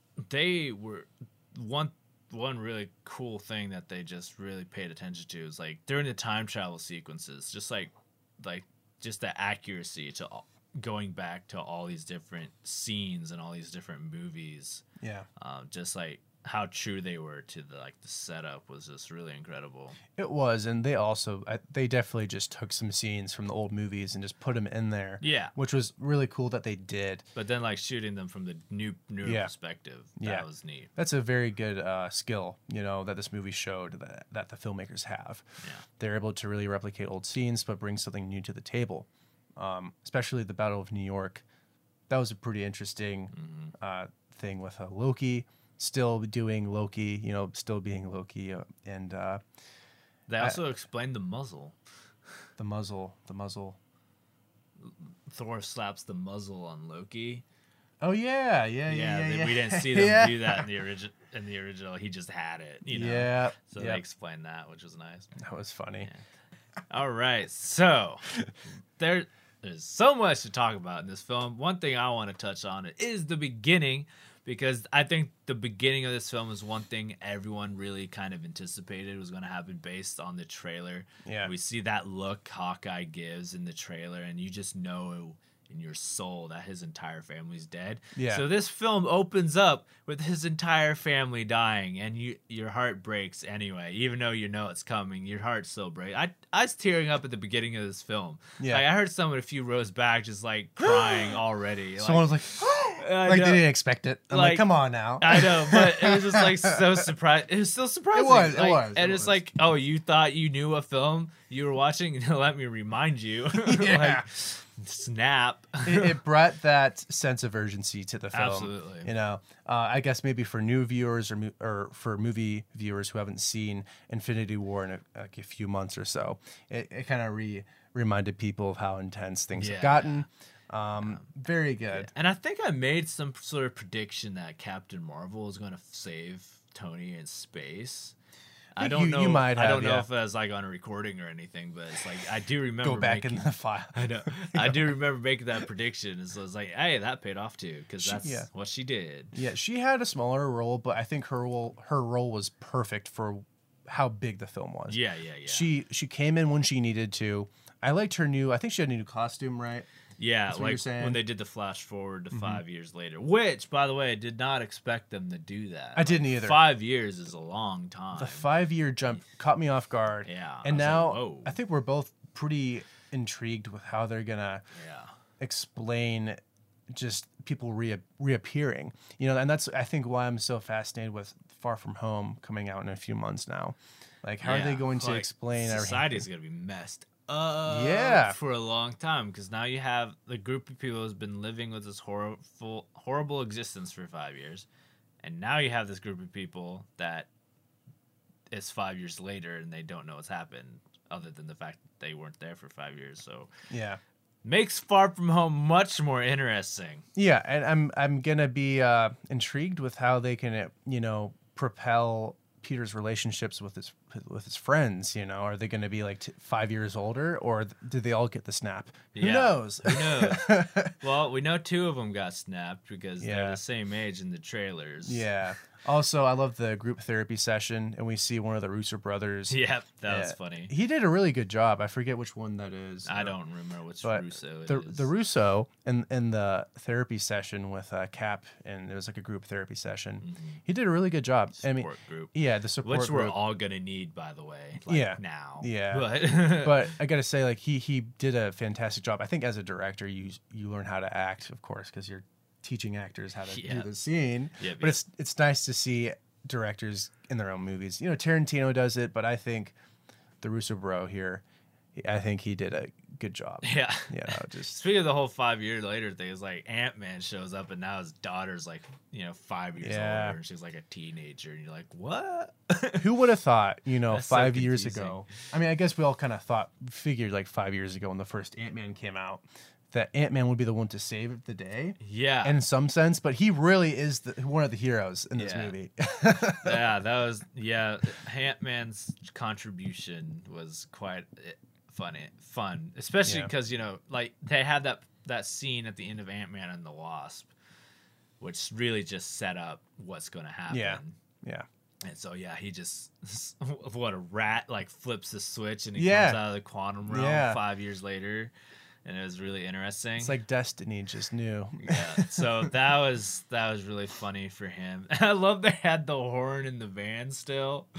Speaker 1: they were one one really cool thing that they just really paid attention to is like during the time travel sequences, just like like just the accuracy to all, going back to all these different scenes and all these different movies.
Speaker 2: yeah.
Speaker 1: Um, just like how true they were to the like the setup was just really incredible.
Speaker 2: It was, and they also I, they definitely just took some scenes from the old movies and just put them in there.
Speaker 1: Yeah,
Speaker 2: Which was really cool that they did.
Speaker 1: but then like shooting them from the new newer
Speaker 2: Yeah.
Speaker 1: perspective, that
Speaker 2: Yeah.
Speaker 1: was neat.
Speaker 2: That's a very good uh, skill, you know, that this movie showed that that the filmmakers have.
Speaker 1: Yeah.
Speaker 2: They're able to really replicate old scenes, but bring something new to the table. Um, especially the Battle of New York. That was a pretty interesting
Speaker 1: Mm-hmm.
Speaker 2: uh, thing with uh, Loki. Still doing Loki, you know, still being Loki, uh, and uh,
Speaker 1: They also explained the muzzle.
Speaker 2: the muzzle, the muzzle.
Speaker 1: Thor slaps the muzzle on Loki.
Speaker 2: Oh yeah, yeah, yeah,
Speaker 1: Yeah,
Speaker 2: yeah.
Speaker 1: they-
Speaker 2: yeah.
Speaker 1: we didn't see them
Speaker 2: Yeah.
Speaker 1: do that in the original. In the original, he just had it. You know?
Speaker 2: Yeah,
Speaker 1: So
Speaker 2: yeah.
Speaker 1: they explained that, which was nice.
Speaker 2: That was funny.
Speaker 1: All right, so there, there's so much to talk about in this film. One thing I want to touch on is the beginning, because I think the beginning of this film is one thing everyone really kind of anticipated was going to happen based on the trailer.
Speaker 2: Yeah.
Speaker 1: We see that look Hawkeye gives in the trailer, and you just know in your soul that his entire family's dead.
Speaker 2: Yeah.
Speaker 1: So this film opens up with his entire family dying, and you your heart breaks anyway. Even though you know it's coming, your heart still breaks. I I was tearing up at the beginning of this film.
Speaker 2: Yeah.
Speaker 1: Like, I heard someone a few rows back just like crying already.
Speaker 2: Someone was like,
Speaker 1: I
Speaker 2: like
Speaker 1: know.
Speaker 2: they didn't expect it. I'm like,
Speaker 1: Like,
Speaker 2: come on now.
Speaker 1: I know, but it was just like so surprised. It was still surprising.
Speaker 2: was, it
Speaker 1: Like,
Speaker 2: was,
Speaker 1: and
Speaker 2: it
Speaker 1: it's
Speaker 2: was.
Speaker 1: like, oh, you thought you knew a film you were watching? Let me remind you.
Speaker 2: Yeah.
Speaker 1: Like, snap.
Speaker 2: it, it brought that sense of urgency to the film.
Speaker 1: Absolutely.
Speaker 2: You know, uh, I guess maybe for new viewers or mo- or for movie viewers who haven't seen Infinity War in a, like a few months or so, it, it kind of re reminded people of how intense things
Speaker 1: Yeah.
Speaker 2: have gotten. Um, very good.
Speaker 1: And I think I made some sort of prediction that Captain Marvel is going to save Tony in space. I
Speaker 2: think
Speaker 1: don't
Speaker 2: you-
Speaker 1: know.
Speaker 2: you might
Speaker 1: I
Speaker 2: have,
Speaker 1: don't know
Speaker 2: yeah.
Speaker 1: if it was like on a recording or anything, but it's like I do remember.
Speaker 2: Go back
Speaker 1: making,
Speaker 2: in the file.
Speaker 1: I know. I do remember making that prediction, and so it's like, hey, that paid off too, because
Speaker 2: She-
Speaker 1: that's
Speaker 2: yeah.
Speaker 1: what she did.
Speaker 2: Yeah, she had a smaller role, but I think her role her role was perfect for how big the film was.
Speaker 1: Yeah, yeah, yeah.
Speaker 2: She she came in when she needed to. I liked her new. I think she had a new costume, right?
Speaker 1: Yeah,
Speaker 2: That's what
Speaker 1: like
Speaker 2: you're saying?
Speaker 1: when they did the flash forward to five years later, which, by the way, I did not expect them to do that.
Speaker 2: I didn't either.
Speaker 1: Five years is a long time.
Speaker 2: The five year jump caught me off guard.
Speaker 1: Yeah, I
Speaker 2: And
Speaker 1: was like,
Speaker 2: now
Speaker 1: whoa.
Speaker 2: I think we're both pretty intrigued with how they're going to
Speaker 1: Yeah.
Speaker 2: explain just people rea- reappearing. You know, and that's, I think, why I'm so fascinated with Far From Home coming out in a few months now. Like, how are they
Speaker 1: Yeah,
Speaker 2: going to
Speaker 1: like,
Speaker 2: explain
Speaker 1: society
Speaker 2: everything?
Speaker 1: is going to be messed up
Speaker 2: Yeah.
Speaker 1: for a long time, because now you have the group of people who's been living with this horrible, horrible existence for five years, and now you have this group of people that it's five years later and they don't know what's happened, other than the fact that they weren't there for five years. So
Speaker 2: Yeah.
Speaker 1: makes Far From Home much more interesting.
Speaker 2: Yeah, and I'm I'm gonna be uh, intrigued with how they can, uh, you know, propel Peter's relationships with his with his friends. You know, are they going to be like t- five years older, or th- do they all get the snap? Who
Speaker 1: Yeah.
Speaker 2: knows?
Speaker 1: Who knows? Well, we know two of them got snapped because they're
Speaker 2: Yeah.
Speaker 1: the same age in the trailers.
Speaker 2: Yeah. Also, I love the group therapy session, and we see one of the Russo brothers.
Speaker 1: Yep, that was
Speaker 2: Yeah.
Speaker 1: funny.
Speaker 2: He did a really good job. I forget which one that is.
Speaker 1: I don't remember which
Speaker 2: But
Speaker 1: Russo it
Speaker 2: the
Speaker 1: is.
Speaker 2: the Russo in in the therapy session with uh, Cap, and it was like a group therapy session. He did a really good job. I mean,
Speaker 1: Support group.
Speaker 2: yeah, the support
Speaker 1: Which we're
Speaker 2: group.
Speaker 1: all gonna need, by the way. Like,
Speaker 2: Yeah.
Speaker 1: now.
Speaker 2: Yeah.
Speaker 1: But,
Speaker 2: But I gotta say, like he he did a fantastic job. I think as a director, you you learn how to act, of course, because you're teaching actors how to
Speaker 1: Yeah.
Speaker 2: do the scene.
Speaker 1: Yeah,
Speaker 2: but it's it's nice to see directors in their own movies. You know, Tarantino does it, but I think the Russo bro here, I think he did a good job.
Speaker 1: yeah.
Speaker 2: You know, just
Speaker 1: Speaking of the whole five year later thing, it's like Ant Man shows up and now his daughter's like, you know, five years
Speaker 2: Yeah.
Speaker 1: older and she's like a teenager, and you're like, what?
Speaker 2: who would have thought? You know,
Speaker 1: That's so
Speaker 2: five years
Speaker 1: confusing.
Speaker 2: ago. I mean, I guess we all kind of thought, figured like five years ago when the first Ant Man came out, that Ant Man would be the one to save the day.
Speaker 1: Yeah.
Speaker 2: In some sense, but he really is the, one of the heroes in this
Speaker 1: Yeah.
Speaker 2: movie.
Speaker 1: yeah, that was yeah. Ant Man's contribution was quite eh, funny, fun, especially
Speaker 2: Yeah.
Speaker 1: because you know, like they had that that scene at the end of Ant Man and the Wasp, which really just set up what's going to happen.
Speaker 2: Yeah. Yeah.
Speaker 1: And so yeah, he just what a rat like flips the switch and he
Speaker 2: Yeah.
Speaker 1: comes out of the quantum realm
Speaker 2: Yeah.
Speaker 1: five years later, and it was really interesting.
Speaker 2: It's like destiny just knew.
Speaker 1: Yeah, so that was that was really funny for him. I love they had the horn in the van still.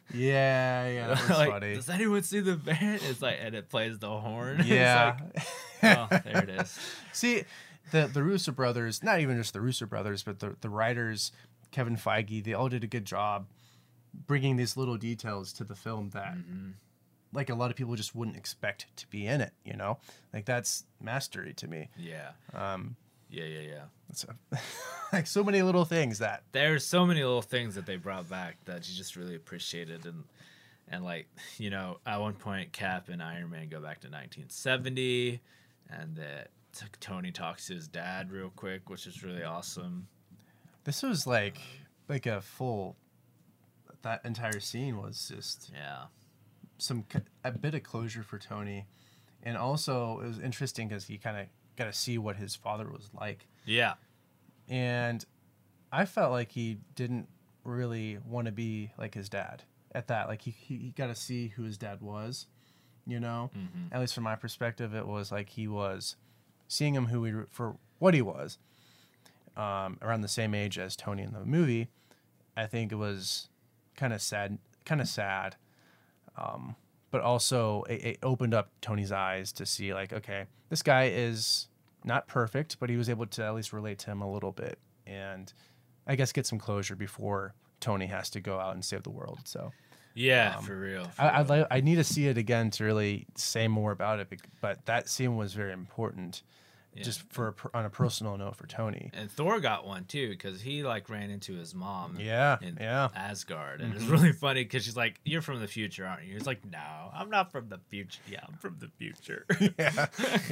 Speaker 2: Yeah, yeah, that was
Speaker 1: like,
Speaker 2: funny.
Speaker 1: does anyone see the van? It's like, and it plays the horn. It's
Speaker 2: Yeah.
Speaker 1: like, oh, there it is.
Speaker 2: See, the the Russo brothers, not even just the Russo brothers, but the the writers, Kevin Feige, they all did a good job bringing these little details to the film that,
Speaker 1: Mm-hmm.
Speaker 2: like, a lot of people just wouldn't expect to be in it. You know, like that's mastery to me.
Speaker 1: Yeah,
Speaker 2: Um,
Speaker 1: yeah, yeah, yeah.
Speaker 2: it's a, like so many little things that.
Speaker 1: There's so many little things that they brought back that you just really appreciated, and and like you know, at one point, Cap and Iron Man go back to nineteen seventy, and that Tony talks to his dad real quick, which is really awesome.
Speaker 2: This was like like a full. That entire scene was just
Speaker 1: Yeah.
Speaker 2: some a bit of closure for Tony, and also it was interesting because he kind of got to see what his father was like,
Speaker 1: Yeah.
Speaker 2: and I felt like he didn't really want to be like his dad at that. Like he he, he got to see who his dad was, you know.
Speaker 1: Mm-hmm.
Speaker 2: At least from my perspective, it was like he was seeing him who he for what he was. Um, around the same age as Tony in the movie, I think it was kind of sad, kind of sad. Um, but also it, it opened up Tony's eyes to see like, okay, this guy is not perfect, but he was able to at least relate to him a little bit, and I guess get some closure before Tony has to go out and save the world. So
Speaker 1: Yeah,
Speaker 2: Um,
Speaker 1: for real. for
Speaker 2: I,
Speaker 1: real.
Speaker 2: I'd like, I need to see it again to really say more about it, bec- but that scene was very important,
Speaker 1: Yeah.
Speaker 2: just for a per- on a personal note for Tony.
Speaker 1: And Thor got one too because he like ran into his mom.
Speaker 2: Yeah,
Speaker 1: in
Speaker 2: yeah.
Speaker 1: Asgard, and
Speaker 2: Mhm.
Speaker 1: it's really funny because she's like, "You're from the future, aren't you?" He's like, "No, I'm not from the future. Yeah, I'm from the future."
Speaker 2: Yeah.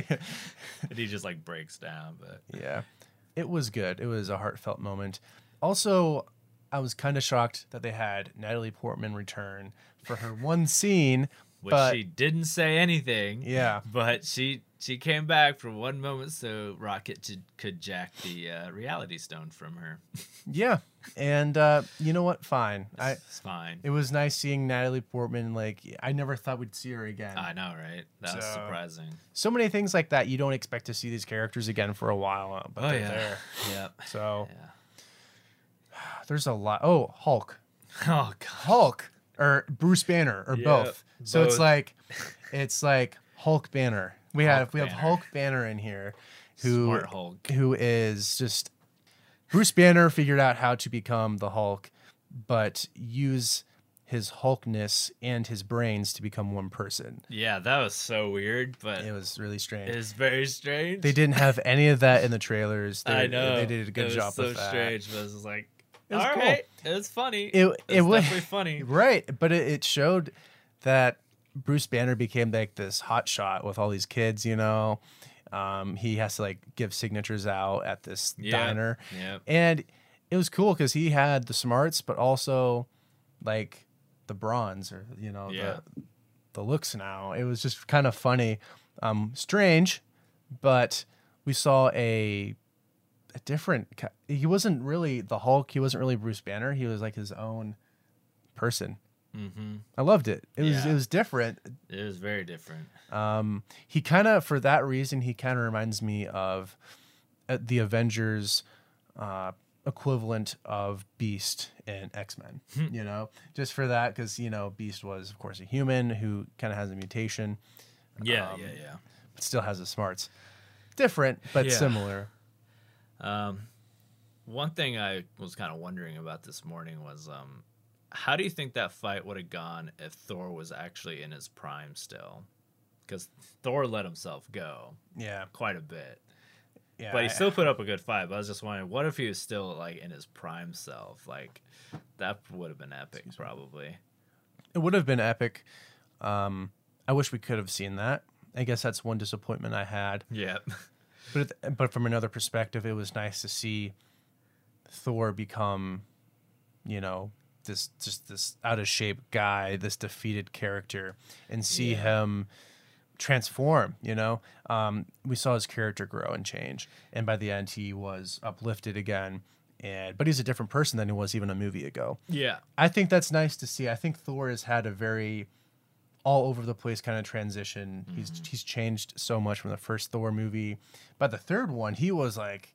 Speaker 1: And he just like breaks down. But
Speaker 2: Yeah, it was good. It was a heartfelt moment. Also, I was kind of shocked that they had Natalie Portman return for her one scene.
Speaker 1: which
Speaker 2: but
Speaker 1: she didn't say anything.
Speaker 2: yeah,
Speaker 1: But she She came back for one moment so Rocket to, could jack the uh, reality stone from her.
Speaker 2: Yeah, and uh, you know what? Fine. I,
Speaker 1: It's fine.
Speaker 2: it was nice seeing Natalie Portman. Like, I never thought we'd see her again.
Speaker 1: I know, right? That was
Speaker 2: So-
Speaker 1: surprising.
Speaker 2: So many things like that. You don't expect to see these characters again for a while, uh, but
Speaker 1: Oh,
Speaker 2: they're
Speaker 1: yeah.
Speaker 2: there.
Speaker 1: Yep.
Speaker 2: So
Speaker 1: Yeah.
Speaker 2: there's a lot. Oh, Hulk.
Speaker 1: Oh, God.
Speaker 2: Hulk or Bruce Banner or
Speaker 1: Yeah,
Speaker 2: both. So it's
Speaker 1: both.
Speaker 2: like it's like Hulk Banner. We have
Speaker 1: Hulk
Speaker 2: we have
Speaker 1: Banner.
Speaker 2: Hulk Banner in here who
Speaker 1: Smart Hulk.
Speaker 2: who is just Bruce Banner figured out how to become the Hulk, but use his Hulkness and his brains to become one person.
Speaker 1: Yeah, that was so weird, but
Speaker 2: It was really strange.
Speaker 1: it was very strange.
Speaker 2: They didn't have any of that in the trailers. They,
Speaker 1: I know.
Speaker 2: they did a good
Speaker 1: it was
Speaker 2: job
Speaker 1: so
Speaker 2: with that.
Speaker 1: strange, but it was like,
Speaker 2: It was
Speaker 1: all
Speaker 2: cool.
Speaker 1: right, it was funny.
Speaker 2: It
Speaker 1: It's
Speaker 2: it was
Speaker 1: definitely funny.
Speaker 2: right, but it, it showed that Bruce Banner became like this hot shot with all these kids. You know, um, he has to like give signatures out at this
Speaker 1: Yeah.
Speaker 2: diner,
Speaker 1: Yep.
Speaker 2: and it was cool because he had the smarts, but also like the bronze or you know
Speaker 1: Yeah.
Speaker 2: the the looks. Now it was just kind of funny, um, strange, but we saw a a different. ki- He wasn't really the Hulk. He wasn't really Bruce Banner. He was like his own person.
Speaker 1: Mm-hmm.
Speaker 2: I loved it. It was
Speaker 1: Yeah.
Speaker 2: it was different.
Speaker 1: It was very different.
Speaker 2: Um, he kind of for that reason he kind of reminds me of uh, the Avengers uh, equivalent of Beast in X Men. You know, just for that because you know Beast was of course a human who kind of has a mutation,
Speaker 1: Yeah,
Speaker 2: Um,
Speaker 1: yeah, yeah.
Speaker 2: but still has the smarts. Different but
Speaker 1: Yeah.
Speaker 2: similar.
Speaker 1: Um, one thing I was kind of wondering about this morning was, um, how do you think that fight would have gone if Thor was actually in his prime still? Because Thor let himself go
Speaker 2: Yeah,
Speaker 1: quite a bit,
Speaker 2: yeah.
Speaker 1: but he
Speaker 2: I-
Speaker 1: still put up a good fight. But I was just wondering, what if he was still like in his prime self? Like that would have been epic, probably.
Speaker 2: It would have been epic. Um, I wish we could have seen that. I guess that's one disappointment I had.
Speaker 1: Yeah,
Speaker 2: But it- but from another perspective, it was nice to see Thor become, you know, this just this out of shape guy, this defeated character, and see
Speaker 1: Yeah.
Speaker 2: him transform. You know, um, we saw his character grow and change, and by the end, he was uplifted again. And but he's a different person than he was even a movie ago.
Speaker 1: yeah,
Speaker 2: I think that's nice to see. I think Thor has had a very all over the place kind of transition.
Speaker 1: Mm-hmm.
Speaker 2: He's he's changed so much from the first Thor movie. By the third one, he was like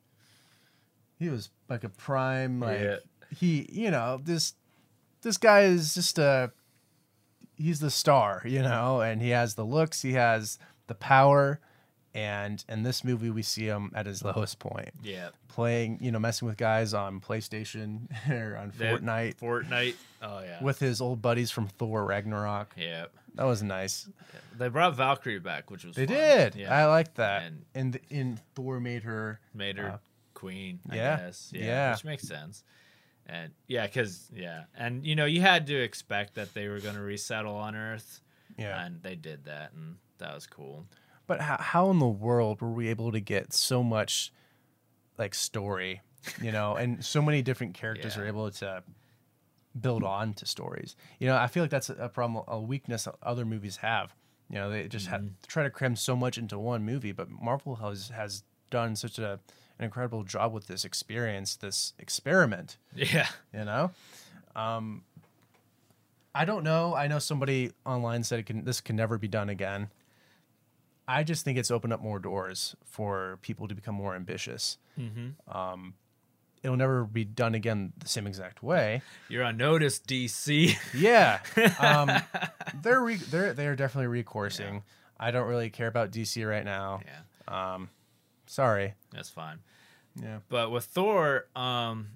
Speaker 2: he was like a prime like
Speaker 1: Yeah.
Speaker 2: he, you know, this this guy is just a he's the star, you know, and he has the looks, he has the power, and in this movie we see him at his lowest point.
Speaker 1: yeah.
Speaker 2: Playing, you know, messing with guys on PlayStation or on
Speaker 1: That-
Speaker 2: Fortnite
Speaker 1: Fortnite. Oh yeah.
Speaker 2: with his old buddies from Thor Ragnarok.
Speaker 1: yeah.
Speaker 2: That was nice.
Speaker 1: They brought Valkyrie back, which was
Speaker 2: They
Speaker 1: fun.
Speaker 2: did.
Speaker 1: Yeah.
Speaker 2: I liked that.
Speaker 1: And-
Speaker 2: And in, in Thor made her.
Speaker 1: made her
Speaker 2: Uh,
Speaker 1: queen, I
Speaker 2: yeah,
Speaker 1: guess. Yeah,
Speaker 2: yeah.
Speaker 1: which makes sense. And yeah, because yeah, and you know, you had to expect that they were going to resettle on Earth,
Speaker 2: Yeah.
Speaker 1: and they did that, and that was cool.
Speaker 2: But how, how in the world were we able to get so much like story, you know, and so many different characters
Speaker 1: Yeah.
Speaker 2: are able to build on to stories? You know, I feel like that's a a problem, a weakness other movies have. You know, they just have
Speaker 1: Mm-hmm.
Speaker 2: try to cram so much into one movie, but Marvel has has done such a an incredible job with this experience, this experiment.
Speaker 1: Yeah,
Speaker 2: You know, um, I don't know. I know somebody online said it can. This can never be done again. I just think it's opened up more doors for people to become more ambitious. Um, it'll never be done again the same exact way.
Speaker 1: you're on notice, D C.
Speaker 2: Yeah, um, they're re- they're they're definitely recoursing. I don't really care about D C right now.
Speaker 1: yeah,
Speaker 2: Um, sorry.
Speaker 1: that's fine.
Speaker 2: Yeah.
Speaker 1: But with Thor, um,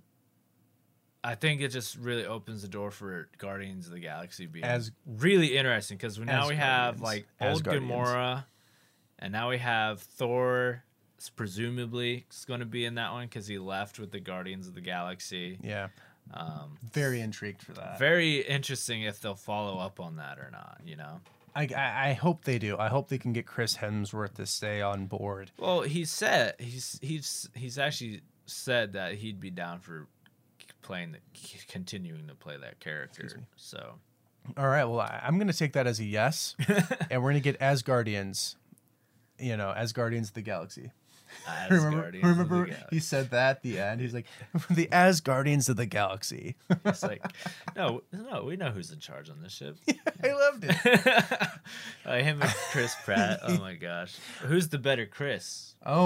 Speaker 1: I think it just really opens the door for Guardians of the Galaxy being
Speaker 2: As-
Speaker 1: really interesting because now
Speaker 2: as
Speaker 1: we have
Speaker 2: Guardians.
Speaker 1: like
Speaker 2: As
Speaker 1: old
Speaker 2: Guardians.
Speaker 1: Gamora, and now we have Thor. Presumably, is going to be in that one because he left with the Guardians of the Galaxy.
Speaker 2: Yeah.
Speaker 1: Um,
Speaker 2: Very intrigued for that.
Speaker 1: very interesting if they'll follow up on that or not. You know.
Speaker 2: I, I I hope they do. I hope they can get Chris Hemsworth to stay on board.
Speaker 1: Well, he said he's he's he's actually said that he'd be down for playing the continuing to play that character. So
Speaker 2: All right. Well, I, I'm going to take that as a yes, and we're going to get Asgardians you know, as Guardians of the Galaxy.
Speaker 1: As
Speaker 2: remember,
Speaker 1: Guardians of the
Speaker 2: remember
Speaker 1: Galaxy.
Speaker 2: he said that at the end. He's like, the as Guardians of the Galaxy.
Speaker 1: It's like, no, no, we know who's in charge on this ship.
Speaker 2: I loved it.
Speaker 1: uh, him and Chris Pratt. Oh my gosh, who's the better Chris?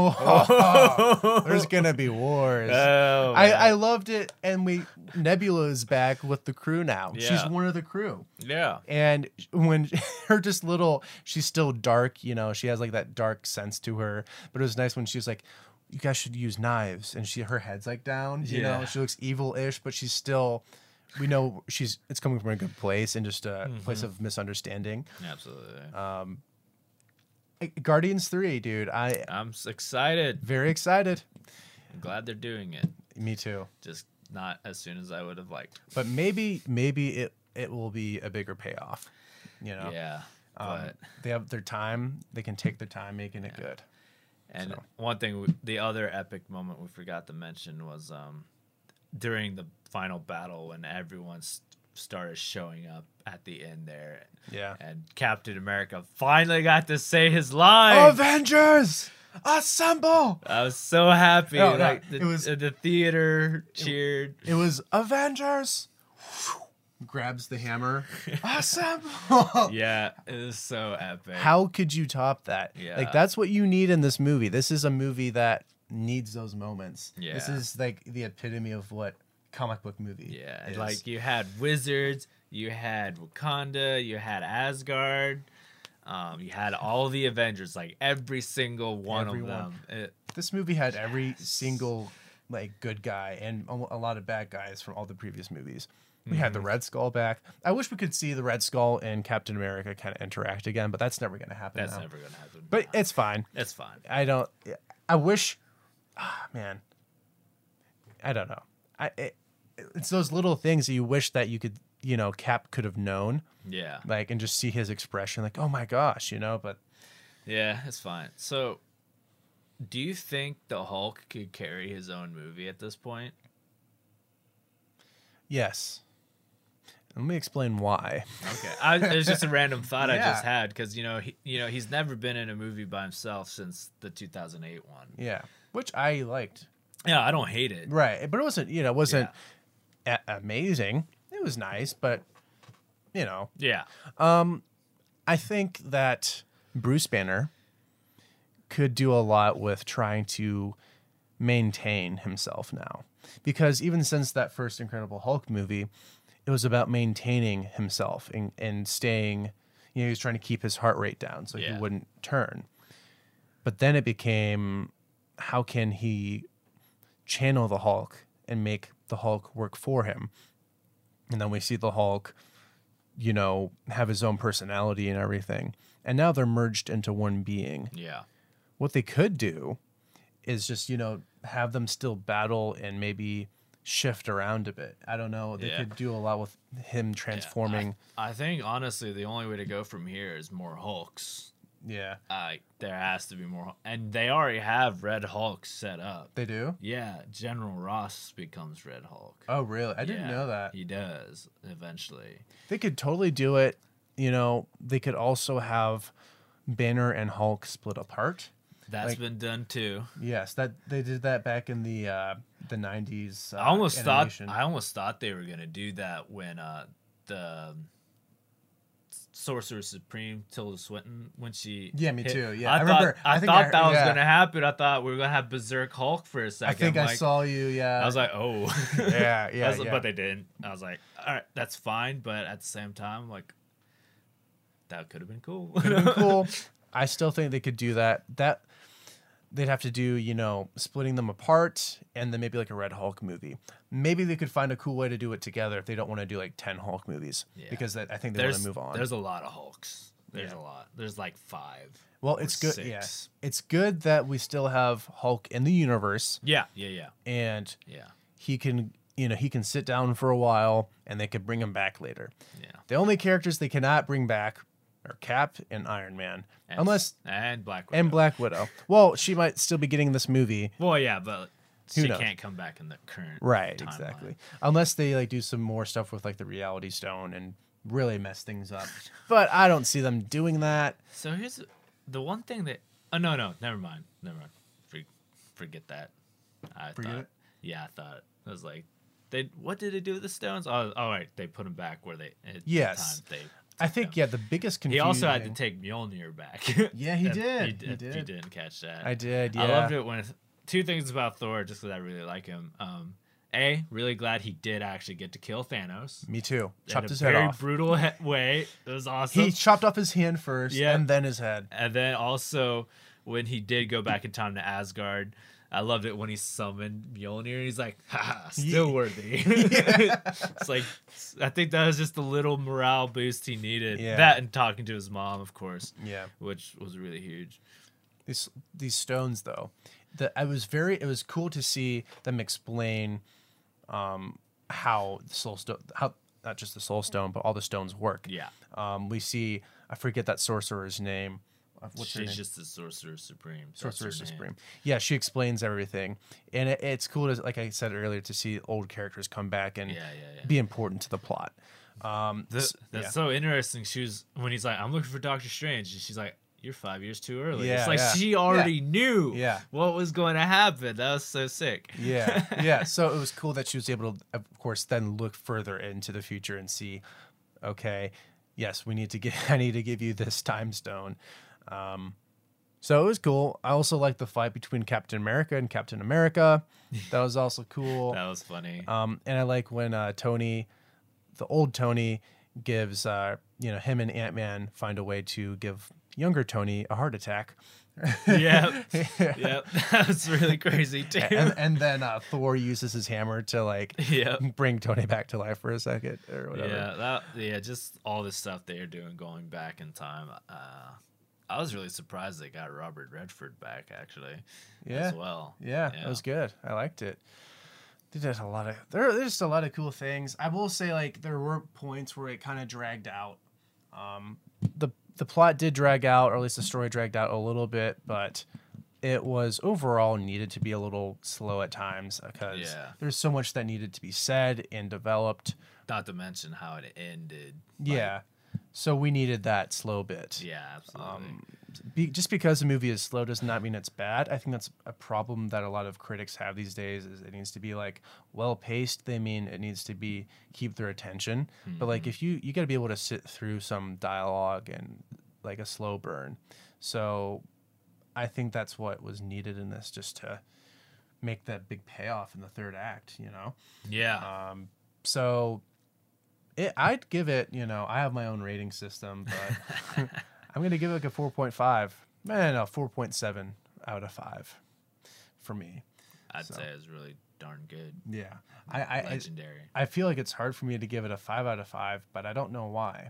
Speaker 2: Oh, there's gonna be wars.
Speaker 1: Oh,
Speaker 2: I,
Speaker 1: man.
Speaker 2: I loved it, and we Nebula is back with the crew now. She's
Speaker 1: Yeah.
Speaker 2: one of the crew,
Speaker 1: yeah,
Speaker 2: and when her just little, she's still dark. You know, she has like that dark sense to her. But it was nice when she was like, "You guys should use knives," and she her head's like down. You
Speaker 1: Yeah.
Speaker 2: know, she looks evil-ish, but she's still. We know she's. It's coming from a good place and just a place of misunderstanding.
Speaker 1: absolutely.
Speaker 2: Um, Guardians three, dude. I
Speaker 1: I'm s- excited.
Speaker 2: very excited.
Speaker 1: I'm glad they're doing it.
Speaker 2: Me too.
Speaker 1: Just not as soon as I would have liked.
Speaker 2: But maybe maybe it it will be a bigger payoff. You know.
Speaker 1: Yeah,
Speaker 2: Um,
Speaker 1: but
Speaker 2: they have their time. They can take their time making it good.
Speaker 1: and
Speaker 2: so.
Speaker 1: one thing, we, the other epic moment we forgot to mention was um during the final battle when everyone st- started showing up at the end there.
Speaker 2: Yeah.
Speaker 1: And Captain America finally got to say his line.
Speaker 2: Avengers, assemble!
Speaker 1: I was so happy.
Speaker 2: No, no,
Speaker 1: like the,
Speaker 2: it was-
Speaker 1: the theater cheered.
Speaker 2: It was Avengers. Grabs the hammer. Assemble!
Speaker 1: Yeah, it was so epic.
Speaker 2: How could you top that?
Speaker 1: Yeah.
Speaker 2: Like that's what you need in this movie. This is a movie that needs those moments. This
Speaker 1: Yeah.
Speaker 2: is like the epitome of what comic book movie.
Speaker 1: Yeah,
Speaker 2: is.
Speaker 1: like you had wizards, you had Wakanda, you had Asgard, um, you had all the Avengers, like every single one
Speaker 2: Everyone.
Speaker 1: of them. It,
Speaker 2: This movie had every single like good guy and a a lot of bad guys from all the previous movies. We had the
Speaker 1: Mm-hmm.
Speaker 2: Red Skull back. I wish we could see the Red Skull and Captain America kind of interact again, but that's never going to happen.
Speaker 1: that's
Speaker 2: now.
Speaker 1: never gonna happen.
Speaker 2: But it's fine.
Speaker 1: it's fine.
Speaker 2: I don't. I wish. Ah, man. I don't know. I. It, it's those little things that you wish that you could, you know, Cap could have known,
Speaker 1: Yeah,
Speaker 2: like, and just see his expression, like, oh my gosh, you know. But
Speaker 1: yeah, it's fine. So, do you think the Hulk could carry his own movie at this point?
Speaker 2: yes. Let me explain why.
Speaker 1: Okay, I, it was just a random thought I
Speaker 2: Yeah.
Speaker 1: just had because you know he, you know he's never been in a movie by himself since the two thousand eight one.
Speaker 2: Yeah, which I liked.
Speaker 1: Yeah, I don't hate it.
Speaker 2: Right, but it wasn't, you know, it wasn't a- amazing. It was nice, but you know,
Speaker 1: Yeah,
Speaker 2: I think that Bruce Banner could do a lot with trying to maintain himself now, because even since that first Incredible Hulk movie, it was about maintaining himself and, and staying, you know, he was trying to keep his heart rate down so
Speaker 1: Yeah.
Speaker 2: he wouldn't turn. But then it became, how can he channel the Hulk and make the Hulk work for him? And then we see the Hulk, you know, have his own personality and everything. And now they're merged into one being.
Speaker 1: yeah.
Speaker 2: What they could do is just, you know, have them still battle and maybe shift around a bit. I don't know. They
Speaker 1: Yeah.
Speaker 2: could do a lot with him transforming.
Speaker 1: I, I think honestly, the only way to go from here is more Hulks.
Speaker 2: Yeah.
Speaker 1: Uh, there has to be more, and they already have Red Hulk set up.
Speaker 2: They do?
Speaker 1: Yeah, General Ross becomes Red Hulk.
Speaker 2: Oh, really? I didn't
Speaker 1: Yeah,
Speaker 2: know that.
Speaker 1: He does eventually.
Speaker 2: They could totally do it. You know, they could also have Banner and Hulk split apart.
Speaker 1: That's
Speaker 2: Like-
Speaker 1: been done too.
Speaker 2: Yes, that they did that back in the uh, the nineties. Uh,
Speaker 1: I almost
Speaker 2: animation.
Speaker 1: thought I almost thought they were gonna do that when uh, the Sorcerer Supreme Tilda Swinton when she
Speaker 2: Yeah, me
Speaker 1: hit-
Speaker 2: too. Yeah,
Speaker 1: I,
Speaker 2: I remember-
Speaker 1: Thought, I,
Speaker 2: I think
Speaker 1: thought
Speaker 2: I-
Speaker 1: that was
Speaker 2: yeah.
Speaker 1: gonna happen. I thought we were gonna have Berserk Hulk for a second.
Speaker 2: I think
Speaker 1: I'm
Speaker 2: I
Speaker 1: like-
Speaker 2: saw you. Yeah,
Speaker 1: I was like, oh,
Speaker 2: yeah, yeah,
Speaker 1: I was-
Speaker 2: yeah.
Speaker 1: But they didn't. I was like, all right, that's fine. But at the same time, like, that could have been cool.
Speaker 2: Could have been cool. I still think they could do that. That they'd have to do, you know, splitting them apart and then maybe like a Red Hulk movie. Maybe they could find a cool way to do it together if they don't want to do like ten Hulk movies.
Speaker 1: Yeah.
Speaker 2: Because that, I think they want
Speaker 1: there's
Speaker 2: to move on.
Speaker 1: There's a lot of Hulks. There's
Speaker 2: Yeah.
Speaker 1: a lot. There's like five.
Speaker 2: Well,
Speaker 1: or
Speaker 2: it's good.
Speaker 1: six.
Speaker 2: Yeah, it's good that we still have Hulk in the universe,
Speaker 1: Yeah. Yeah. Yeah.
Speaker 2: and
Speaker 1: Yeah.
Speaker 2: he can, you know, he can sit down for a while, and they could bring him back later.
Speaker 1: Yeah.
Speaker 2: The only characters they cannot bring back are Cap and Iron Man,
Speaker 1: And,
Speaker 2: unless
Speaker 1: and Black Widow.
Speaker 2: and Black Widow. Well, she might still be getting this movie.
Speaker 1: Well, yeah, but
Speaker 2: Who
Speaker 1: she
Speaker 2: knows?
Speaker 1: can't come back in the current
Speaker 2: Right,
Speaker 1: timeline.
Speaker 2: exactly. Unless they like do some more stuff with like the Reality Stone and really mess things up. But I don't see them doing that.
Speaker 1: So here's the one thing that Oh no, no, never mind, never mind. For, forget that. I
Speaker 2: Forget
Speaker 1: thought,
Speaker 2: it?
Speaker 1: Yeah, I thought it was like they. What did they do with the stones? Oh, all right, they put them back where they. At
Speaker 2: Yes.
Speaker 1: the time they
Speaker 2: I
Speaker 1: took
Speaker 2: think
Speaker 1: them.
Speaker 2: yeah, the biggest
Speaker 1: He
Speaker 2: confusion.
Speaker 1: also had to take Mjolnir back.
Speaker 2: Yeah, he
Speaker 1: If-
Speaker 2: did.
Speaker 1: He,
Speaker 2: He
Speaker 1: did. If you
Speaker 2: did.
Speaker 1: didn't catch that.
Speaker 2: I did. Yeah.
Speaker 1: I loved it when two things about Thor, just because I really like him. Um, a, really glad he did actually get to kill Thanos.
Speaker 2: Me too.
Speaker 1: In
Speaker 2: Chopped
Speaker 1: a
Speaker 2: his head
Speaker 1: very
Speaker 2: off.
Speaker 1: brutal he- way. It was awesome.
Speaker 2: He chopped off his hand first,
Speaker 1: Yeah.
Speaker 2: and then his head.
Speaker 1: And then also when he did go back in time to Asgard, I loved it when he summoned Mjolnir. He's like, haha, still
Speaker 2: Yeah.
Speaker 1: worthy. It's like, I think that was just the little morale boost he needed.
Speaker 2: Yeah.
Speaker 1: That and talking to his mom, of course,
Speaker 2: Yeah.
Speaker 1: which was really huge.
Speaker 2: These these stones though, the I was very it was cool to see them explain, um, how the soul stone how not just the soul stone but all the stones work.
Speaker 1: Yeah.
Speaker 2: Um, we see I forget that sorcerer's name. Uh, What's her
Speaker 1: She's
Speaker 2: name?
Speaker 1: just the Sorcerer Supreme. That's
Speaker 2: Sorcerer
Speaker 1: her name.
Speaker 2: Supreme. Yeah, she explains everything, and it, it's cool to, like I said earlier, to see old characters come back and
Speaker 1: Yeah, yeah, yeah.
Speaker 2: be important to the plot. Um,
Speaker 1: The-
Speaker 2: s-
Speaker 1: that's
Speaker 2: yeah.
Speaker 1: so interesting. She was when he's like, "I'm looking for Doctor Strange," and she's like, "You're five years too early."
Speaker 2: Yeah,
Speaker 1: it's like
Speaker 2: yeah.
Speaker 1: she already knew
Speaker 2: Yeah.
Speaker 1: what was going to happen. That was so sick.
Speaker 2: Yeah, yeah. So it was cool that she was able to, of course, then look further into the future and see, okay, yes, we need to get. I need to give you this time stone. Um, so it was cool. I also liked the fight between Captain America and Captain America. That was also cool.
Speaker 1: That was funny.
Speaker 2: Um, and I like when uh, Tony, the old Tony, gives uh, you know him and Ant-Man find a way to give younger Tony a heart attack.
Speaker 1: Yep. Yep. That was really crazy too.
Speaker 2: and, and then uh, Thor uses his hammer to like
Speaker 1: Yep.
Speaker 2: bring Tony back to life for a second or whatever.
Speaker 1: Yeah, that yeah, just all this stuff they're doing going back in time. Uh, I was really surprised they got Robert Redford back actually.
Speaker 2: Yeah.
Speaker 1: As well.
Speaker 2: Yeah, that was good. I liked it. They did a lot of there. There's just a lot of cool things. I will say, like there were points where it kind of dragged out. Um, the the plot did drag out, or at least the story dragged out a little bit, but it was overall needed to be a little slow at times because
Speaker 1: Yeah.
Speaker 2: there's so much that needed to be said and developed.
Speaker 1: Not to mention how it ended.
Speaker 2: Yeah, so we needed that slow bit.
Speaker 1: Yeah, absolutely.
Speaker 2: Be, just because the movie is slow does not mean it's bad. I think that's a problem that a lot of critics have these days. Is it needs to be like well paced. They mean it needs to be keep their attention. But like if you you got to be able to sit through some dialogue and like a slow burn. So I think that's what was needed in this, just to make that big payoff in the third act. You know.
Speaker 1: yeah.
Speaker 2: Um. So it, I'd give it. You know, I have my own rating system, but. I'm going to give it like a four point five. Man, no, four point seven out of five for me.
Speaker 1: I'd
Speaker 2: so.
Speaker 1: say it's really darn good.
Speaker 2: Yeah. I, I, I,
Speaker 1: Legendary.
Speaker 2: I feel like it's hard for me to give it a five out of five, but I don't know why.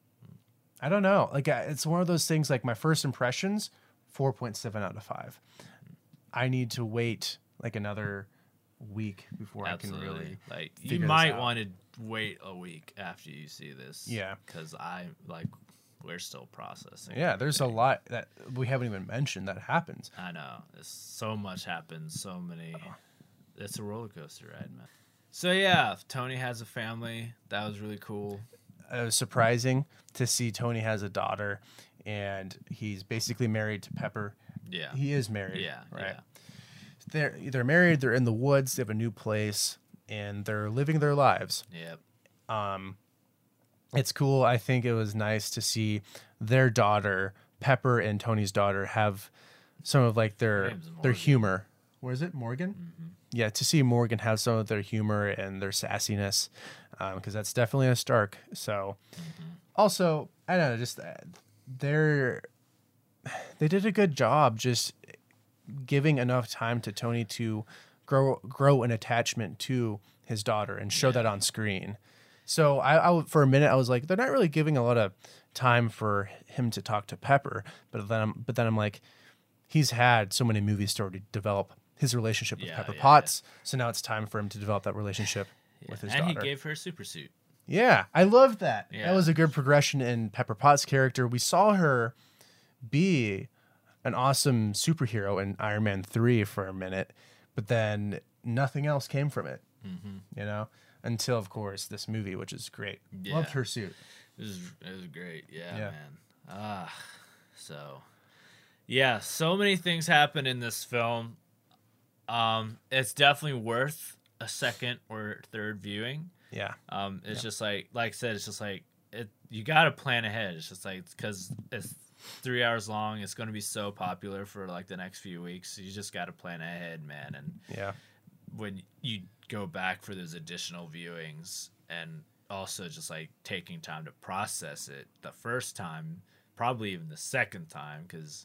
Speaker 2: I don't know. Like, I- it's one of those things, like my first impressions, four point seven out of five. I need to wait like another week before
Speaker 1: Absolutely.
Speaker 2: I can really.
Speaker 1: Like you
Speaker 2: figure this
Speaker 1: might
Speaker 2: out.
Speaker 1: want to wait a week after you see this.
Speaker 2: Yeah.
Speaker 1: Because I like we're still processing.
Speaker 2: Yeah, there's a
Speaker 1: everything.
Speaker 2: lot that we haven't even mentioned that happens.
Speaker 1: I know. There's so much happens. So many. It's a roller coaster ride, man. So yeah, Tony has a family. That was really cool.
Speaker 2: It was surprising to see Tony has a daughter, and he's basically married to Pepper.
Speaker 1: Yeah.
Speaker 2: He is married.
Speaker 1: Yeah.
Speaker 2: Right.
Speaker 1: Yeah.
Speaker 2: They're they're married. They're in the woods. They have a new place, and they're living their lives.
Speaker 1: Yep.
Speaker 2: Um, it's cool. I think it was nice to see their daughter, Pepper, and Tony's daughter have some of like
Speaker 1: Her
Speaker 2: their
Speaker 1: name's
Speaker 2: their
Speaker 1: Morgan.
Speaker 2: humor. Where is it, Morgan?
Speaker 1: Mm-hmm.
Speaker 2: Yeah, to see Morgan have some of their humor and their sassiness, because that's definitely a Stark. So,
Speaker 1: Mm-hmm.
Speaker 2: also, I don't know, just uh, they're they did a good job just giving enough time to Tony to grow grow an attachment to his daughter and show
Speaker 1: Yeah.
Speaker 2: that on screen. So I, I for a minute I was like, they're not really giving a lot of time for him to talk to Pepper, but then I'm, but then I'm like, he's had so many movies to already develop his relationship with
Speaker 1: Yeah,
Speaker 2: Pepper
Speaker 1: yeah,
Speaker 2: Potts, so now it's time for him to develop that relationship
Speaker 1: Yeah.
Speaker 2: with his
Speaker 1: and
Speaker 2: daughter.
Speaker 1: he gave her a super suit.
Speaker 2: Yeah, I loved that.
Speaker 1: Yeah.
Speaker 2: That was a good progression in Pepper Potts' character. We saw her be an awesome superhero in Iron Man three for a minute, but then nothing else came from it,
Speaker 1: Mm-hmm.
Speaker 2: you know, until, of course, this movie, which is great.
Speaker 1: Yeah.
Speaker 2: Loved her suit.
Speaker 1: It was it was great. Yeah,
Speaker 2: Yeah.
Speaker 1: man. Ah, so Yeah, so many things happen in this film. Um, it's definitely worth a second or third viewing.
Speaker 2: Yeah.
Speaker 1: Um, it's
Speaker 2: Yeah.
Speaker 1: just like, like I said, it's just like it. You got to plan ahead. It's just like because it's three hours long. It's going to be so popular for like the next few weeks. You just got to plan ahead, man. And
Speaker 2: Yeah.
Speaker 1: when you go back for those additional viewings, and also just like taking time to process it the first time, probably even the second time, because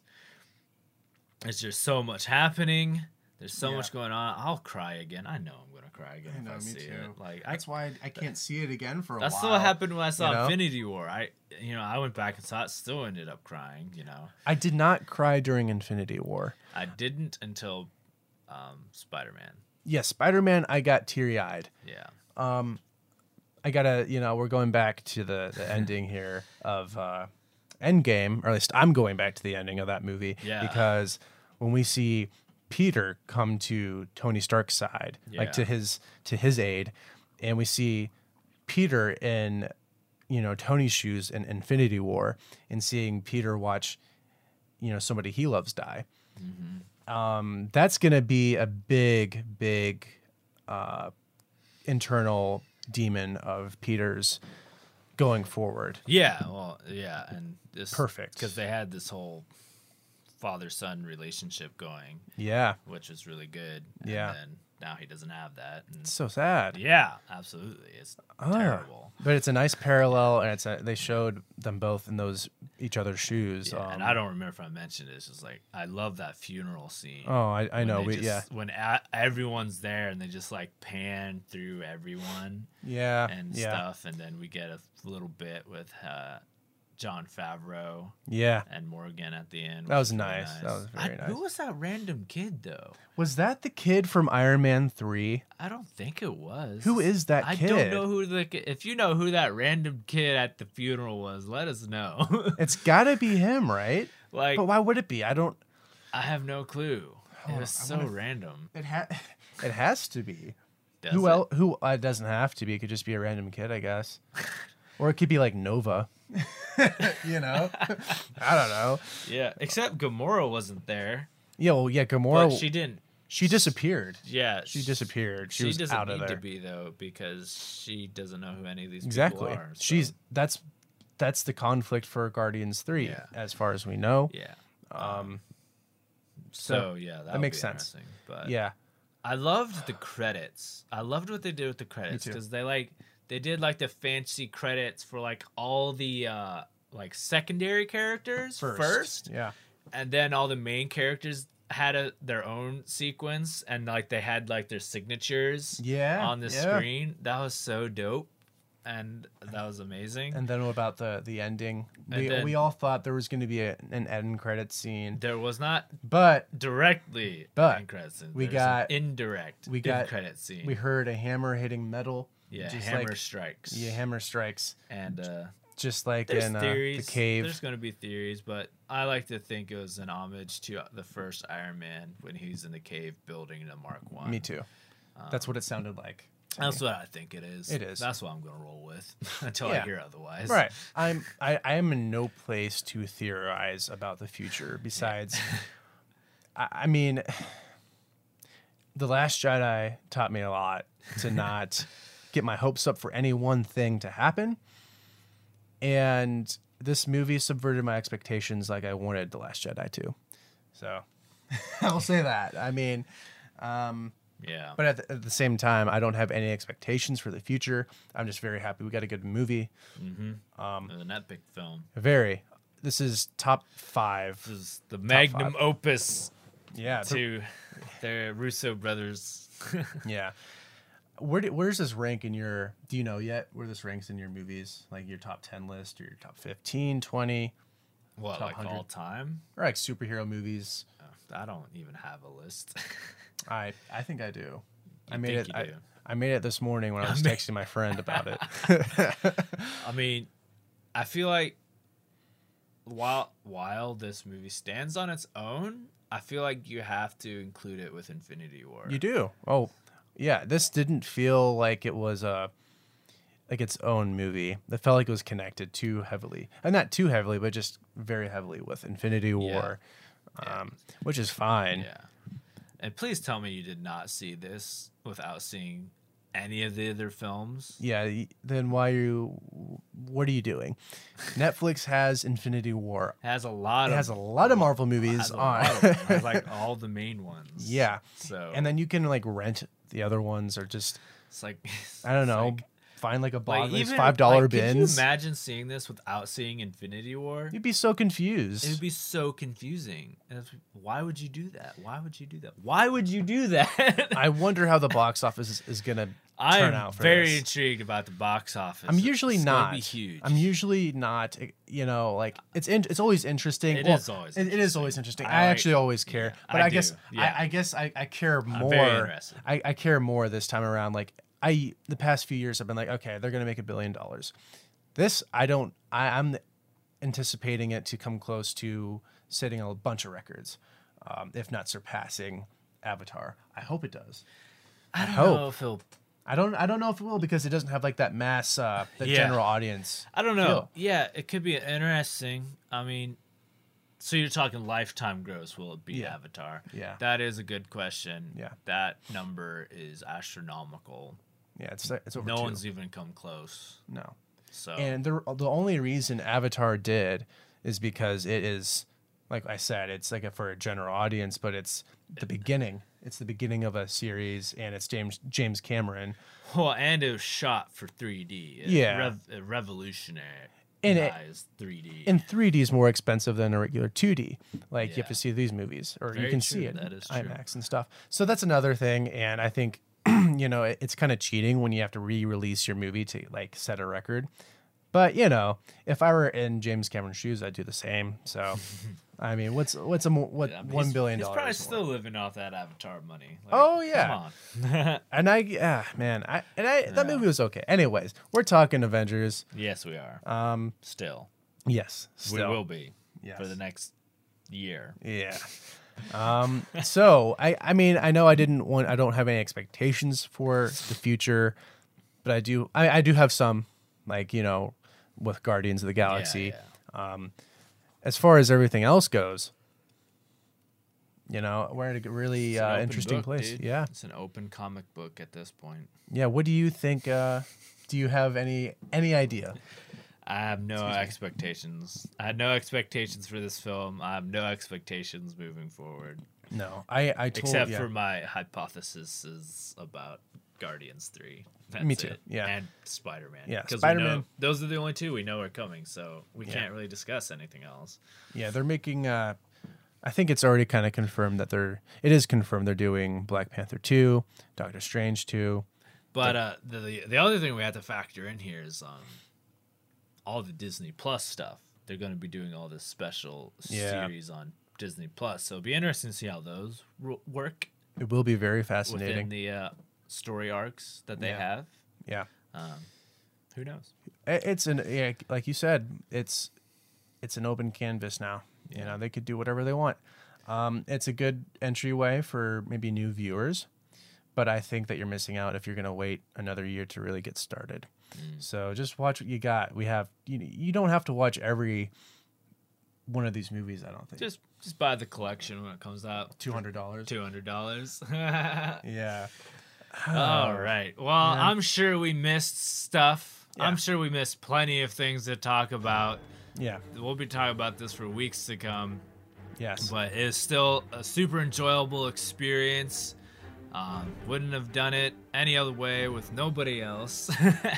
Speaker 1: it's just so much happening. There's so
Speaker 2: Yeah.
Speaker 1: much going on. I'll cry again. I know I'm gonna cry again
Speaker 2: I
Speaker 1: if
Speaker 2: know,
Speaker 1: I
Speaker 2: me
Speaker 1: see
Speaker 2: too.
Speaker 1: it. Like
Speaker 2: That's
Speaker 1: I,
Speaker 2: why I can't see it again for a
Speaker 1: that's
Speaker 2: while.
Speaker 1: still what happened when I saw
Speaker 2: you know?
Speaker 1: Infinity War. I, you know, I went back and saw it. Still ended up crying. You know,
Speaker 2: I did not cry during Infinity War.
Speaker 1: I didn't until um, Spider-Man.
Speaker 2: Yeah, Spider-Man, I got teary-eyed.
Speaker 1: Yeah.
Speaker 2: Um, I gotta, you know, we're going back to the, the ending here of uh, Endgame, or at least I'm going back to the ending of that movie.
Speaker 1: Yeah.
Speaker 2: Because when we see Peter come to Tony Stark's side, like
Speaker 1: Yeah.
Speaker 2: to his to his aid, and we see Peter in, you know, Tony's shoes in Infinity War, and seeing Peter watch, you know, somebody he loves die.
Speaker 1: Mm-hmm.
Speaker 2: Um, that's gonna be a big, big uh, internal demon of Peter's going forward.
Speaker 1: Yeah. Well. Yeah. And this
Speaker 2: Perfect.
Speaker 1: because they had this whole father-son relationship going,
Speaker 2: Yeah,
Speaker 1: which was really good. And
Speaker 2: Yeah.
Speaker 1: then now he doesn't have that. And
Speaker 2: it's so sad.
Speaker 1: yeah, absolutely. It's
Speaker 2: Ah.
Speaker 1: terrible.
Speaker 2: But it's a nice parallel, and it's a, they showed them both in those each other's shoes.
Speaker 1: Yeah,
Speaker 2: um,
Speaker 1: and I don't remember if I mentioned it. It's just like I love that funeral scene.
Speaker 2: Oh, I, I
Speaker 1: when
Speaker 2: know.
Speaker 1: they
Speaker 2: We,
Speaker 1: just-
Speaker 2: yeah,
Speaker 1: When a- everyone's there and they just like pan through everyone
Speaker 2: yeah,
Speaker 1: and
Speaker 2: yeah,
Speaker 1: stuff, and then we get a little bit with uh, John Favreau
Speaker 2: yeah.
Speaker 1: and Morgan at the end.
Speaker 2: That
Speaker 1: which
Speaker 2: was
Speaker 1: really
Speaker 2: nice. That was very
Speaker 1: I-
Speaker 2: nice.
Speaker 1: Who was that random kid though?
Speaker 2: Was that the kid from Iron Man three?
Speaker 1: I don't think it was.
Speaker 2: Who is that
Speaker 1: I
Speaker 2: kid?
Speaker 1: don't know who the. ki- If you know who that random kid at the funeral was, let us know.
Speaker 2: It's got to be him, right?
Speaker 1: like,
Speaker 2: But why would it be? I don't.
Speaker 1: I have no clue.
Speaker 2: Hold
Speaker 1: It
Speaker 2: on,
Speaker 1: was
Speaker 2: I
Speaker 1: so
Speaker 2: wanna-
Speaker 1: random.
Speaker 2: It ha- It has to be.
Speaker 1: Does
Speaker 2: who
Speaker 1: it?
Speaker 2: else? Who? Uh, it doesn't have to be. It could just be a random kid, I guess. Or it could be like Nova. You know? I don't know.
Speaker 1: Yeah, except Gamora wasn't there.
Speaker 2: Yeah, well, yeah, Gamora.
Speaker 1: But
Speaker 2: She,
Speaker 1: she didn't.
Speaker 2: disappeared.
Speaker 1: Yeah,
Speaker 2: She
Speaker 1: sh-
Speaker 2: disappeared. She,
Speaker 1: She,
Speaker 2: was
Speaker 1: doesn't
Speaker 2: out of
Speaker 1: need
Speaker 2: there.
Speaker 1: to be though because she doesn't know who any of these
Speaker 2: Exactly.
Speaker 1: people are. so-
Speaker 2: She's that's that's the conflict for Guardians three,
Speaker 1: Yeah.
Speaker 2: as far as we know.
Speaker 1: yeah.
Speaker 2: Um,
Speaker 1: So yeah, that,
Speaker 2: makes sense.
Speaker 1: But
Speaker 2: yeah.
Speaker 1: I loved the credits. I loved what they did with the credits
Speaker 2: too.
Speaker 1: because they like they did like the fancy credits for like all the uh like secondary characters first,
Speaker 2: Yeah.
Speaker 1: and then all the main characters had a their own sequence and like they had like their signatures
Speaker 2: Yeah.
Speaker 1: on the
Speaker 2: yeah.
Speaker 1: screen. That was so dope, and that was amazing.
Speaker 2: And then what about the the ending?
Speaker 1: And
Speaker 2: We
Speaker 1: then-
Speaker 2: we all thought there was going to be a, an end credit scene,
Speaker 1: There was not
Speaker 2: but
Speaker 1: directly
Speaker 2: But
Speaker 1: end credit scene.
Speaker 2: we
Speaker 1: There's
Speaker 2: got-
Speaker 1: an indirect
Speaker 2: we
Speaker 1: end
Speaker 2: got-
Speaker 1: credit scene.
Speaker 2: we heard a hammer hitting metal.
Speaker 1: yeah,
Speaker 2: just
Speaker 1: hammer
Speaker 2: like-
Speaker 1: strikes.
Speaker 2: Yeah, hammer strikes,
Speaker 1: and uh,
Speaker 2: just like
Speaker 1: there's
Speaker 2: in uh,
Speaker 1: theories.
Speaker 2: the cave.
Speaker 1: There's going to be theories, but I like to think it was an homage to the first Iron Man when he's in the cave building the Mark One.
Speaker 2: Me too. That's what it sounded like. to
Speaker 1: That's
Speaker 2: me.
Speaker 1: what I think it is.
Speaker 2: It is.
Speaker 1: That's what I'm going to roll with until I
Speaker 2: Yeah.
Speaker 1: hear otherwise.
Speaker 2: Right. I'm I, I am in no place to theorize about the future. Besides, I, I mean, The Last Jedi taught me a lot to not get my hopes up for any one thing to happen. And this movie subverted my expectations like I wanted The Last Jedi to. So I'll say that. I mean, um,
Speaker 1: Yeah.
Speaker 2: but at the, at the same time, I don't have any expectations for the future. I'm just very happy we got a good movie.
Speaker 1: Mm-hmm. Um, an epic film.
Speaker 2: Very. This is top five.
Speaker 1: This is the magnum
Speaker 2: five.
Speaker 1: opus
Speaker 2: Yeah. the-
Speaker 1: to the Russo brothers.
Speaker 2: yeah. Where do, where's this rank in your? Do you know yet where this ranks in your movies? Like your top ten list or your top fifteen, twenty,
Speaker 1: What,
Speaker 2: Top
Speaker 1: like
Speaker 2: one hundred.
Speaker 1: all time?
Speaker 2: or like superhero movies?
Speaker 1: I don't even have a list.
Speaker 2: I I think I do. I
Speaker 1: You
Speaker 2: made
Speaker 1: think
Speaker 2: it.
Speaker 1: you
Speaker 2: I,
Speaker 1: do.
Speaker 2: I made it this morning when I was
Speaker 1: mean-
Speaker 2: texting my friend about it.
Speaker 1: I mean, I feel like while while this movie stands on its own, I feel like you have to include it with Infinity War.
Speaker 2: You do. Oh, yeah. This didn't feel like it was a like its own movie. It felt like it was connected too heavily, and not too heavily, but just very heavily with Infinity War.
Speaker 1: Yeah.
Speaker 2: um, which is fine.
Speaker 1: Yeah. And please tell me you did not see this without seeing any of the other films.
Speaker 2: Yeah, y- then why are you? What are you doing? Netflix has Infinity War.
Speaker 1: Has a lot
Speaker 2: It
Speaker 1: of
Speaker 2: has a lot of Marvel movies
Speaker 1: has a
Speaker 2: on.
Speaker 1: lot of them. Has like all the main ones.
Speaker 2: Yeah,
Speaker 1: So
Speaker 2: and then you can like rent the other ones, or just
Speaker 1: it's like
Speaker 2: I don't
Speaker 1: it's
Speaker 2: know,
Speaker 1: like-
Speaker 2: find like a
Speaker 1: like,
Speaker 2: box, like
Speaker 1: even-
Speaker 2: five dollar
Speaker 1: like,
Speaker 2: bins.
Speaker 1: Could you imagine seeing this without seeing Infinity War?
Speaker 2: You'd be so confused.
Speaker 1: It would be so confusing. And it's- why would you do that? Why would you do that? Why would you do that?
Speaker 2: I wonder how the box office is, is gonna
Speaker 1: I
Speaker 2: turn
Speaker 1: am
Speaker 2: out for
Speaker 1: very
Speaker 2: this.
Speaker 1: intrigued about the box office.
Speaker 2: I'm usually
Speaker 1: It's gonna
Speaker 2: not.
Speaker 1: Be huge.
Speaker 2: I'm usually not. You know, like it's in, it's always interesting.
Speaker 1: It
Speaker 2: Well,
Speaker 1: is always
Speaker 2: It, it is
Speaker 1: interesting.
Speaker 2: always interesting.
Speaker 1: I
Speaker 2: I,
Speaker 1: like-
Speaker 2: actually always care,
Speaker 1: yeah,
Speaker 2: but
Speaker 1: I
Speaker 2: I, guess
Speaker 1: do, yeah.
Speaker 2: I, I guess I, I care more.
Speaker 1: very interested.
Speaker 2: I, I care more this time around. Like I, the past few years, I've been like, okay, they're gonna make a billion dollars. This, I don't. I, I'm anticipating it to come close to setting a bunch of records, um, if not surpassing Avatar. I hope it does.
Speaker 1: I don't
Speaker 2: hope.
Speaker 1: know if he'll.
Speaker 2: I don't. I don't know if it will because it doesn't have like that mass, uh, the
Speaker 1: Yeah.
Speaker 2: general audience.
Speaker 1: I don't know.
Speaker 2: feel.
Speaker 1: Yeah, it could be interesting. I mean, so you're talking lifetime gross? Will it be
Speaker 2: Yeah.
Speaker 1: Avatar?
Speaker 2: Yeah.
Speaker 1: That is a good question.
Speaker 2: Yeah.
Speaker 1: That number is astronomical.
Speaker 2: Yeah, it's it's over
Speaker 1: No
Speaker 2: two.
Speaker 1: one's even come close.
Speaker 2: No.
Speaker 1: So
Speaker 2: And the the only reason Avatar did is because it is, like I said, it's like a, for a general audience, but it's the beginning. It's the beginning of a series, and it's James James Cameron.
Speaker 1: well, and it was shot for three D. It
Speaker 2: Yeah.
Speaker 1: rev- it revolutionary.
Speaker 2: And it-
Speaker 1: three D.
Speaker 2: And three D is more expensive than a regular two D. Like you
Speaker 1: Yeah.
Speaker 2: have to see these movies, or you
Speaker 1: Very
Speaker 2: can
Speaker 1: true.
Speaker 2: see it
Speaker 1: That
Speaker 2: in
Speaker 1: is true.
Speaker 2: IMAX and stuff. So that's another thing, and I think you know it, it's kind of cheating when you have to re-release your movie to like set a record. But you know, if I were in James Cameron's shoes, I'd do the same. So, I mean, what's what's a mo- what
Speaker 1: I mean,
Speaker 2: one
Speaker 1: he's-
Speaker 2: billion
Speaker 1: He's
Speaker 2: dollars?
Speaker 1: probably
Speaker 2: more?
Speaker 1: still living off that Avatar money. Like,
Speaker 2: Oh, yeah.
Speaker 1: Come on.
Speaker 2: And I, yeah, man, I and I that
Speaker 1: Yeah.
Speaker 2: movie was okay. Anyways, we're talking Avengers.
Speaker 1: yes, we are.
Speaker 2: Um,
Speaker 1: Still,
Speaker 2: yes, still.
Speaker 1: we will be
Speaker 2: Yes.
Speaker 1: for the next year.
Speaker 2: Yeah. Um, so I, I mean, I know I didn't want, I don't have any expectations for the future, but I do, I, I do have some, like, you know, with Guardians of the Galaxy.
Speaker 1: Yeah,
Speaker 2: Um, as far as everything else goes, you know, we're at a really
Speaker 1: It's an
Speaker 2: uh,
Speaker 1: open
Speaker 2: interesting
Speaker 1: book,
Speaker 2: place.
Speaker 1: dude.
Speaker 2: Yeah.
Speaker 1: It's an open comic book at this point.
Speaker 2: Yeah. What do you think? Uh, do you have any, any idea?
Speaker 1: I have no expectations. I had no expectations for this film. I have no expectations moving forward,
Speaker 2: No, I, I told
Speaker 1: except
Speaker 2: yeah.
Speaker 1: for my hypotheses about Guardians three. That's
Speaker 2: Me too,
Speaker 1: it.
Speaker 2: yeah.
Speaker 1: And Spider Man.
Speaker 2: Yeah,
Speaker 1: Because
Speaker 2: Spider-Man.
Speaker 1: those are the only two we know are coming, so we
Speaker 2: Yeah.
Speaker 1: can't really discuss anything else.
Speaker 2: Yeah, they're making. Uh, I think it's already kind of confirmed that they're. It is confirmed they're doing Black Panther two, Doctor Strange two.
Speaker 1: But uh, the, the the other thing we have to factor in here is um, all the Disney Plus stuff. They're going to be doing all this special
Speaker 2: Yeah.
Speaker 1: series on Disney Plus, so it'll be interesting to see how those ro- work
Speaker 2: It will be very
Speaker 1: within
Speaker 2: fascinating.
Speaker 1: the uh, story arcs that they
Speaker 2: Yeah.
Speaker 1: have.
Speaker 2: Yeah,
Speaker 1: Um, who knows?
Speaker 2: I- it's an yeah, like you said, it's it's an open canvas now. You
Speaker 1: Yeah.
Speaker 2: know, they could do whatever they want. Um, it's a good entryway for maybe new viewers, but I think that you're missing out if you're going to wait another year to really get started.
Speaker 1: Mm.
Speaker 2: So just watch what you got. We have you. You don't have to watch every one of these movies. I don't think.
Speaker 1: Just just buy the collection when it comes out.
Speaker 2: two hundred dollars.
Speaker 1: Two hundred dollars.
Speaker 2: Yeah.
Speaker 1: All right. Well,
Speaker 2: man.
Speaker 1: I'm sure we missed stuff.
Speaker 2: Yeah.
Speaker 1: I'm sure we missed plenty of things to talk about.
Speaker 2: Yeah.
Speaker 1: We'll be talking about this for weeks to come,
Speaker 2: Yes.
Speaker 1: but it is still a super enjoyable experience. Um, wouldn't have done it any other way with nobody else.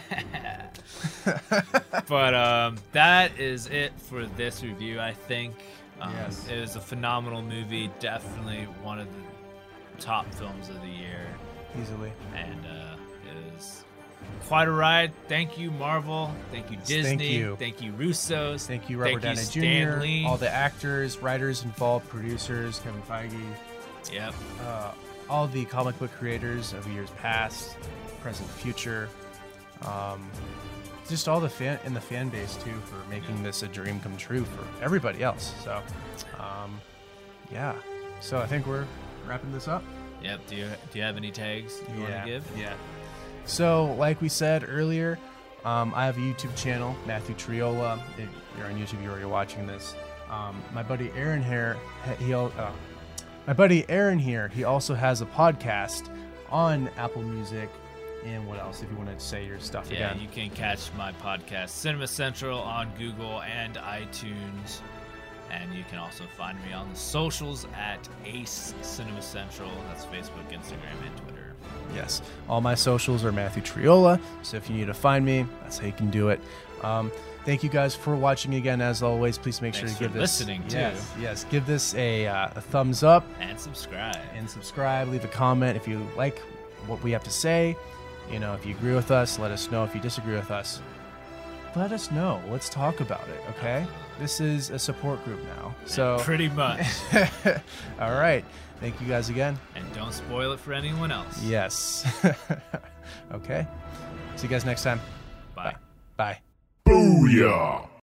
Speaker 1: But um, that is it for this review, I think. Um,
Speaker 2: Yes.
Speaker 1: It was a phenomenal movie. Definitely one of the top films of the year.
Speaker 2: Easily.
Speaker 1: And uh, it was quite a ride. Thank you, Marvel. Thank you, Disney.
Speaker 2: Thank you.
Speaker 1: Thank you, Russos.
Speaker 2: Thank you, Robert
Speaker 1: Thank
Speaker 2: Downey
Speaker 1: you,
Speaker 2: Junior
Speaker 1: Stan Lee.
Speaker 2: All the actors, writers involved, producers, Kevin Feige,
Speaker 1: Yep.
Speaker 2: uh, all the comic book creators of years past, present, future. Um, just all the fan in the fan base too for making this a dream come true for everybody else. So, um, yeah. So I think we're wrapping this up.
Speaker 1: Yep. Do you do you have any tags you want to give?
Speaker 2: Yeah. So, like we said earlier, um, I have a YouTube channel, Matthew Triola. If you're on YouTube, you're already watching this. Um, my buddy Aaron here, he uh, my buddy Aaron here, he also has a podcast on Apple Music. And what else, if you want to say your stuff
Speaker 1: yeah,
Speaker 2: again?
Speaker 1: You can catch my podcast, Cinema Central, on Google and iTunes. And you can also find me on the socials at Ace Cinema Central. That's Facebook, Instagram, and Twitter.
Speaker 2: Yes. All my socials are Matthew Triola. So if you need to find me, that's how you can do it. Um, thank you guys for watching again. As always, please make
Speaker 1: Thanks
Speaker 2: sure to give
Speaker 1: for
Speaker 2: this
Speaker 1: listening too.
Speaker 2: Yes, yes, give this a, uh, a thumbs up
Speaker 1: And subscribe.
Speaker 2: and subscribe. Leave a comment if you like what we have to say. You know, if you agree with us, let us know. If you disagree with us, let us know. Let's talk about it, okay? This is a support group now. So
Speaker 1: Pretty much.
Speaker 2: all right. Thank you guys again.
Speaker 1: And don't spoil it for anyone else.
Speaker 2: Yes. Okay. See you guys next time.
Speaker 1: Bye.
Speaker 2: Bye.
Speaker 3: Booyah!